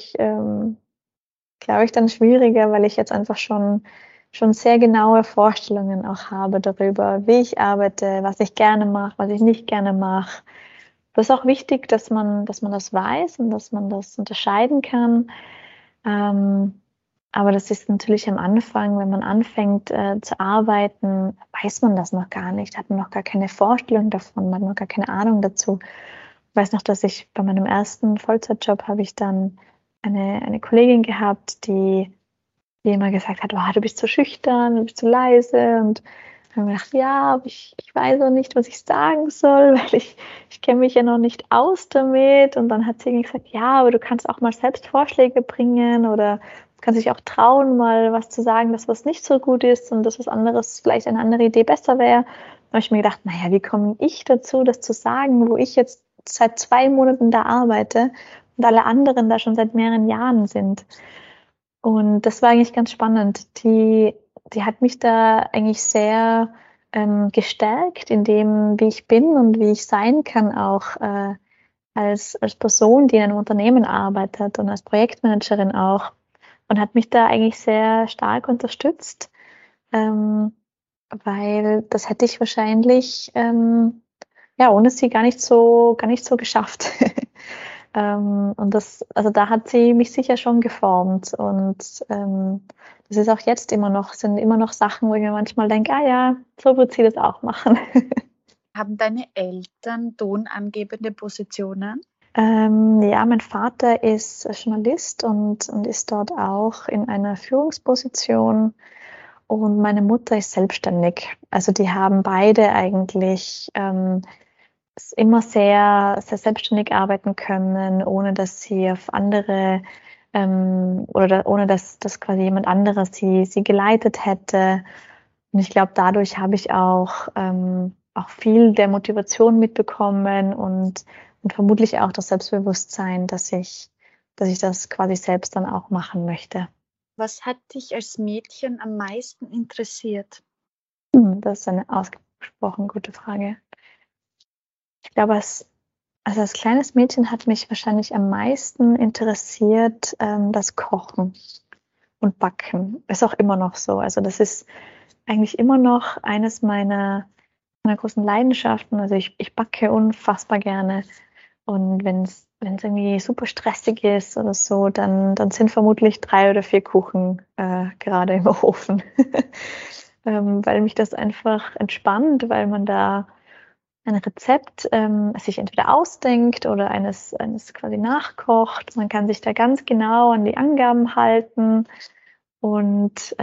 glaube ich, dann schwieriger, weil ich jetzt einfach schon sehr genaue Vorstellungen auch habe darüber, wie ich arbeite, was ich gerne mache, was ich nicht gerne mache. Das ist auch wichtig, dass man das weiß und dass man das unterscheiden kann. Aber das ist natürlich am Anfang, wenn man anfängt zu arbeiten, weiß man das noch gar nicht, hat man noch gar keine Vorstellung davon, man hat noch gar keine Ahnung dazu. Ich weiß noch, dass ich bei meinem ersten Vollzeitjob habe ich dann eine Kollegin gehabt, die immer gesagt hat, oh, du bist so schüchtern, du bist so leise und dann habe ich gedacht, ja, aber ich weiß auch nicht, was ich sagen soll, weil ich kenne mich ja noch nicht aus damit. Und dann hat sie irgendwie gesagt, ja, aber du kannst auch mal selbst Vorschläge bringen oder du kannst dich auch trauen, mal was zu sagen, das was nicht so gut ist und das was anderes, vielleicht eine andere Idee besser wäre. Da habe ich mir gedacht, naja, wie komme ich dazu, das zu sagen, wo ich jetzt seit 2 Monaten da arbeite und alle anderen da schon seit mehreren Jahren sind. Und das war eigentlich ganz spannend. Die hat mich da eigentlich sehr gestärkt in dem, wie ich bin und wie ich sein kann, auch als Person, die in einem Unternehmen arbeitet und als Projektmanagerin auch. Und hat mich da eigentlich sehr stark unterstützt, weil das hätte ich wahrscheinlich ja ohne sie gar nicht so geschafft. Und also da hat sie mich sicher schon geformt. Und das ist auch jetzt sind immer noch Sachen, wo ich mir manchmal denke, ah ja, so wird sie das auch machen. Haben deine Eltern tonangebende Positionen? Ja, mein Vater ist Journalist und ist dort auch in einer Führungsposition. Und meine Mutter ist selbstständig. Also die haben beide eigentlich immer sehr, sehr selbstständig arbeiten können, ohne dass sie auf andere ohne dass quasi jemand anderes sie geleitet hätte. Und ich glaube, dadurch habe ich auch viel der Motivation mitbekommen und vermutlich auch das Selbstbewusstsein, dass ich das quasi selbst dann auch machen möchte. Was hat dich als Mädchen am meisten interessiert? Das ist eine ausgesprochen gute Frage. Ich glaube, als kleines Mädchen hat mich wahrscheinlich am meisten interessiert das Kochen und Backen. Ist auch immer noch so. Also das ist eigentlich immer noch eines meiner großen Leidenschaften. Also ich backe unfassbar gerne. Und wenn es irgendwie super stressig ist oder so, dann sind vermutlich 3 oder 4 Kuchen gerade im Ofen. Weil mich das einfach entspannt, weil man da ein Rezept sich entweder ausdenkt oder eines quasi nachkocht. Man kann sich da ganz genau an die Angaben halten und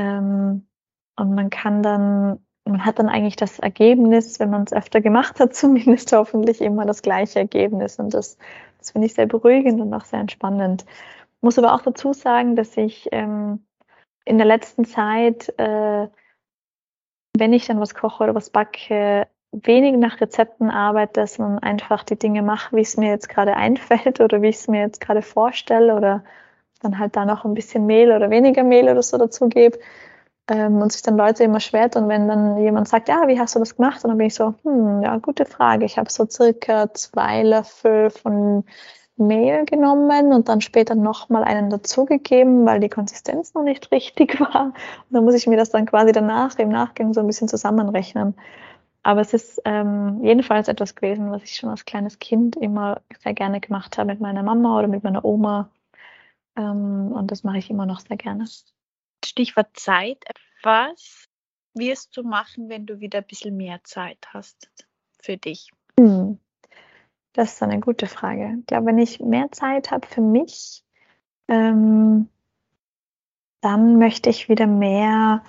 man hat dann eigentlich das Ergebnis, wenn man es öfter gemacht hat, zumindest hoffentlich immer das gleiche Ergebnis. Und das finde ich sehr beruhigend und auch sehr entspannend. Muss aber auch dazu sagen, dass ich in der letzten Zeit, wenn ich dann was koche oder was backe, wenig nach Rezepten arbeite, sondern einfach die Dinge mache, wie es mir jetzt gerade einfällt oder wie ich es mir jetzt gerade vorstelle oder dann halt da noch ein bisschen Mehl oder weniger Mehl oder so dazu gebe. Und sich dann Leute immer schwer tun, wenn dann jemand sagt, ja, wie hast du das gemacht? Und dann bin ich so, ja, gute Frage. Ich habe so circa 2 Löffel von Mehl genommen und dann später nochmal einen dazugegeben, weil die Konsistenz noch nicht richtig war. Und dann muss ich mir das dann quasi im Nachgang so ein bisschen zusammenrechnen. Aber es ist jedenfalls etwas gewesen, was ich schon als kleines Kind immer sehr gerne gemacht habe mit meiner Mama oder mit meiner Oma. Und das mache ich immer noch sehr gerne. Stichwort Zeit. Was wirst du machen, wenn du wieder ein bisschen mehr Zeit hast für dich? Das ist eine gute Frage. Ich glaube, wenn ich mehr Zeit habe für mich, dann möchte ich wieder mehr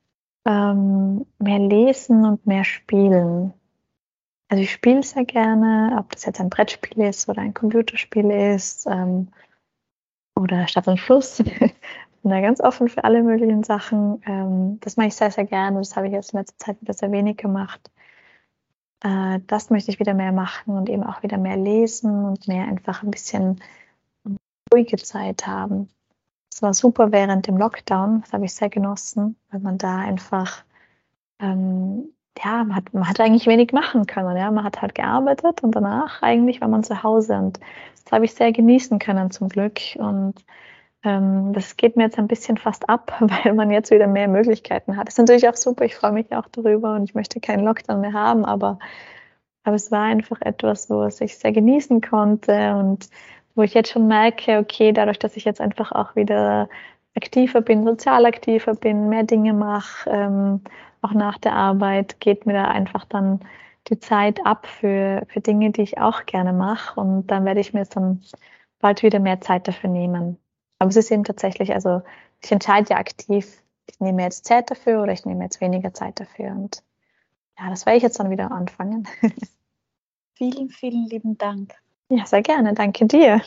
lesen und mehr spielen. Also ich spiele sehr gerne, ob das jetzt ein Brettspiel ist oder ein Computerspiel ist oder Stadt und Fluss. Ich bin da ganz offen für alle möglichen Sachen. Das mache ich sehr, sehr gerne. Das habe ich jetzt in letzter Zeit wieder sehr wenig gemacht. Das möchte ich wieder mehr machen und eben auch wieder mehr lesen und mehr einfach ein bisschen ruhige Zeit haben. Es war super während dem Lockdown, das habe ich sehr genossen, weil man da einfach, man hat eigentlich wenig machen können. Ja? Man hat halt gearbeitet und danach eigentlich war man zu Hause und das habe ich sehr genießen können zum Glück. Und das geht mir jetzt ein bisschen fast ab, weil man jetzt wieder mehr Möglichkeiten hat. Das ist natürlich auch super, ich freue mich auch darüber und ich möchte keinen Lockdown mehr haben, aber es war einfach etwas, wo ich sehr genießen konnte und wo ich jetzt schon merke, okay, dadurch, dass ich jetzt einfach auch wieder aktiver bin, sozial aktiver bin, mehr Dinge mache, auch nach der Arbeit, geht mir da einfach dann die Zeit ab für Dinge, die ich auch gerne mache. Und dann werde ich mir jetzt dann bald wieder mehr Zeit dafür nehmen. Aber es ist eben tatsächlich, also ich entscheide ja aktiv, ich nehme jetzt Zeit dafür oder ich nehme jetzt weniger Zeit dafür. Und ja, das werde ich jetzt dann wieder anfangen. Vielen, vielen lieben Dank. Ja, sehr gerne. Danke dir.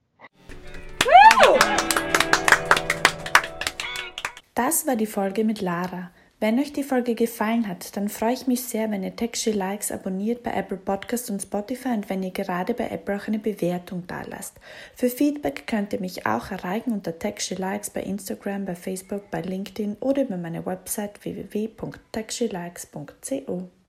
Das war die Folge mit Lara. Wenn euch die Folge gefallen hat, dann freue ich mich sehr, wenn ihr TechShe-Likes abonniert bei Apple Podcasts und Spotify und wenn ihr gerade bei Apple auch eine Bewertung dalasst. Für Feedback könnt ihr mich auch erreichen unter TechShe-Likes bei Instagram, bei Facebook, bei LinkedIn oder über meine Website www.techshelikes.co.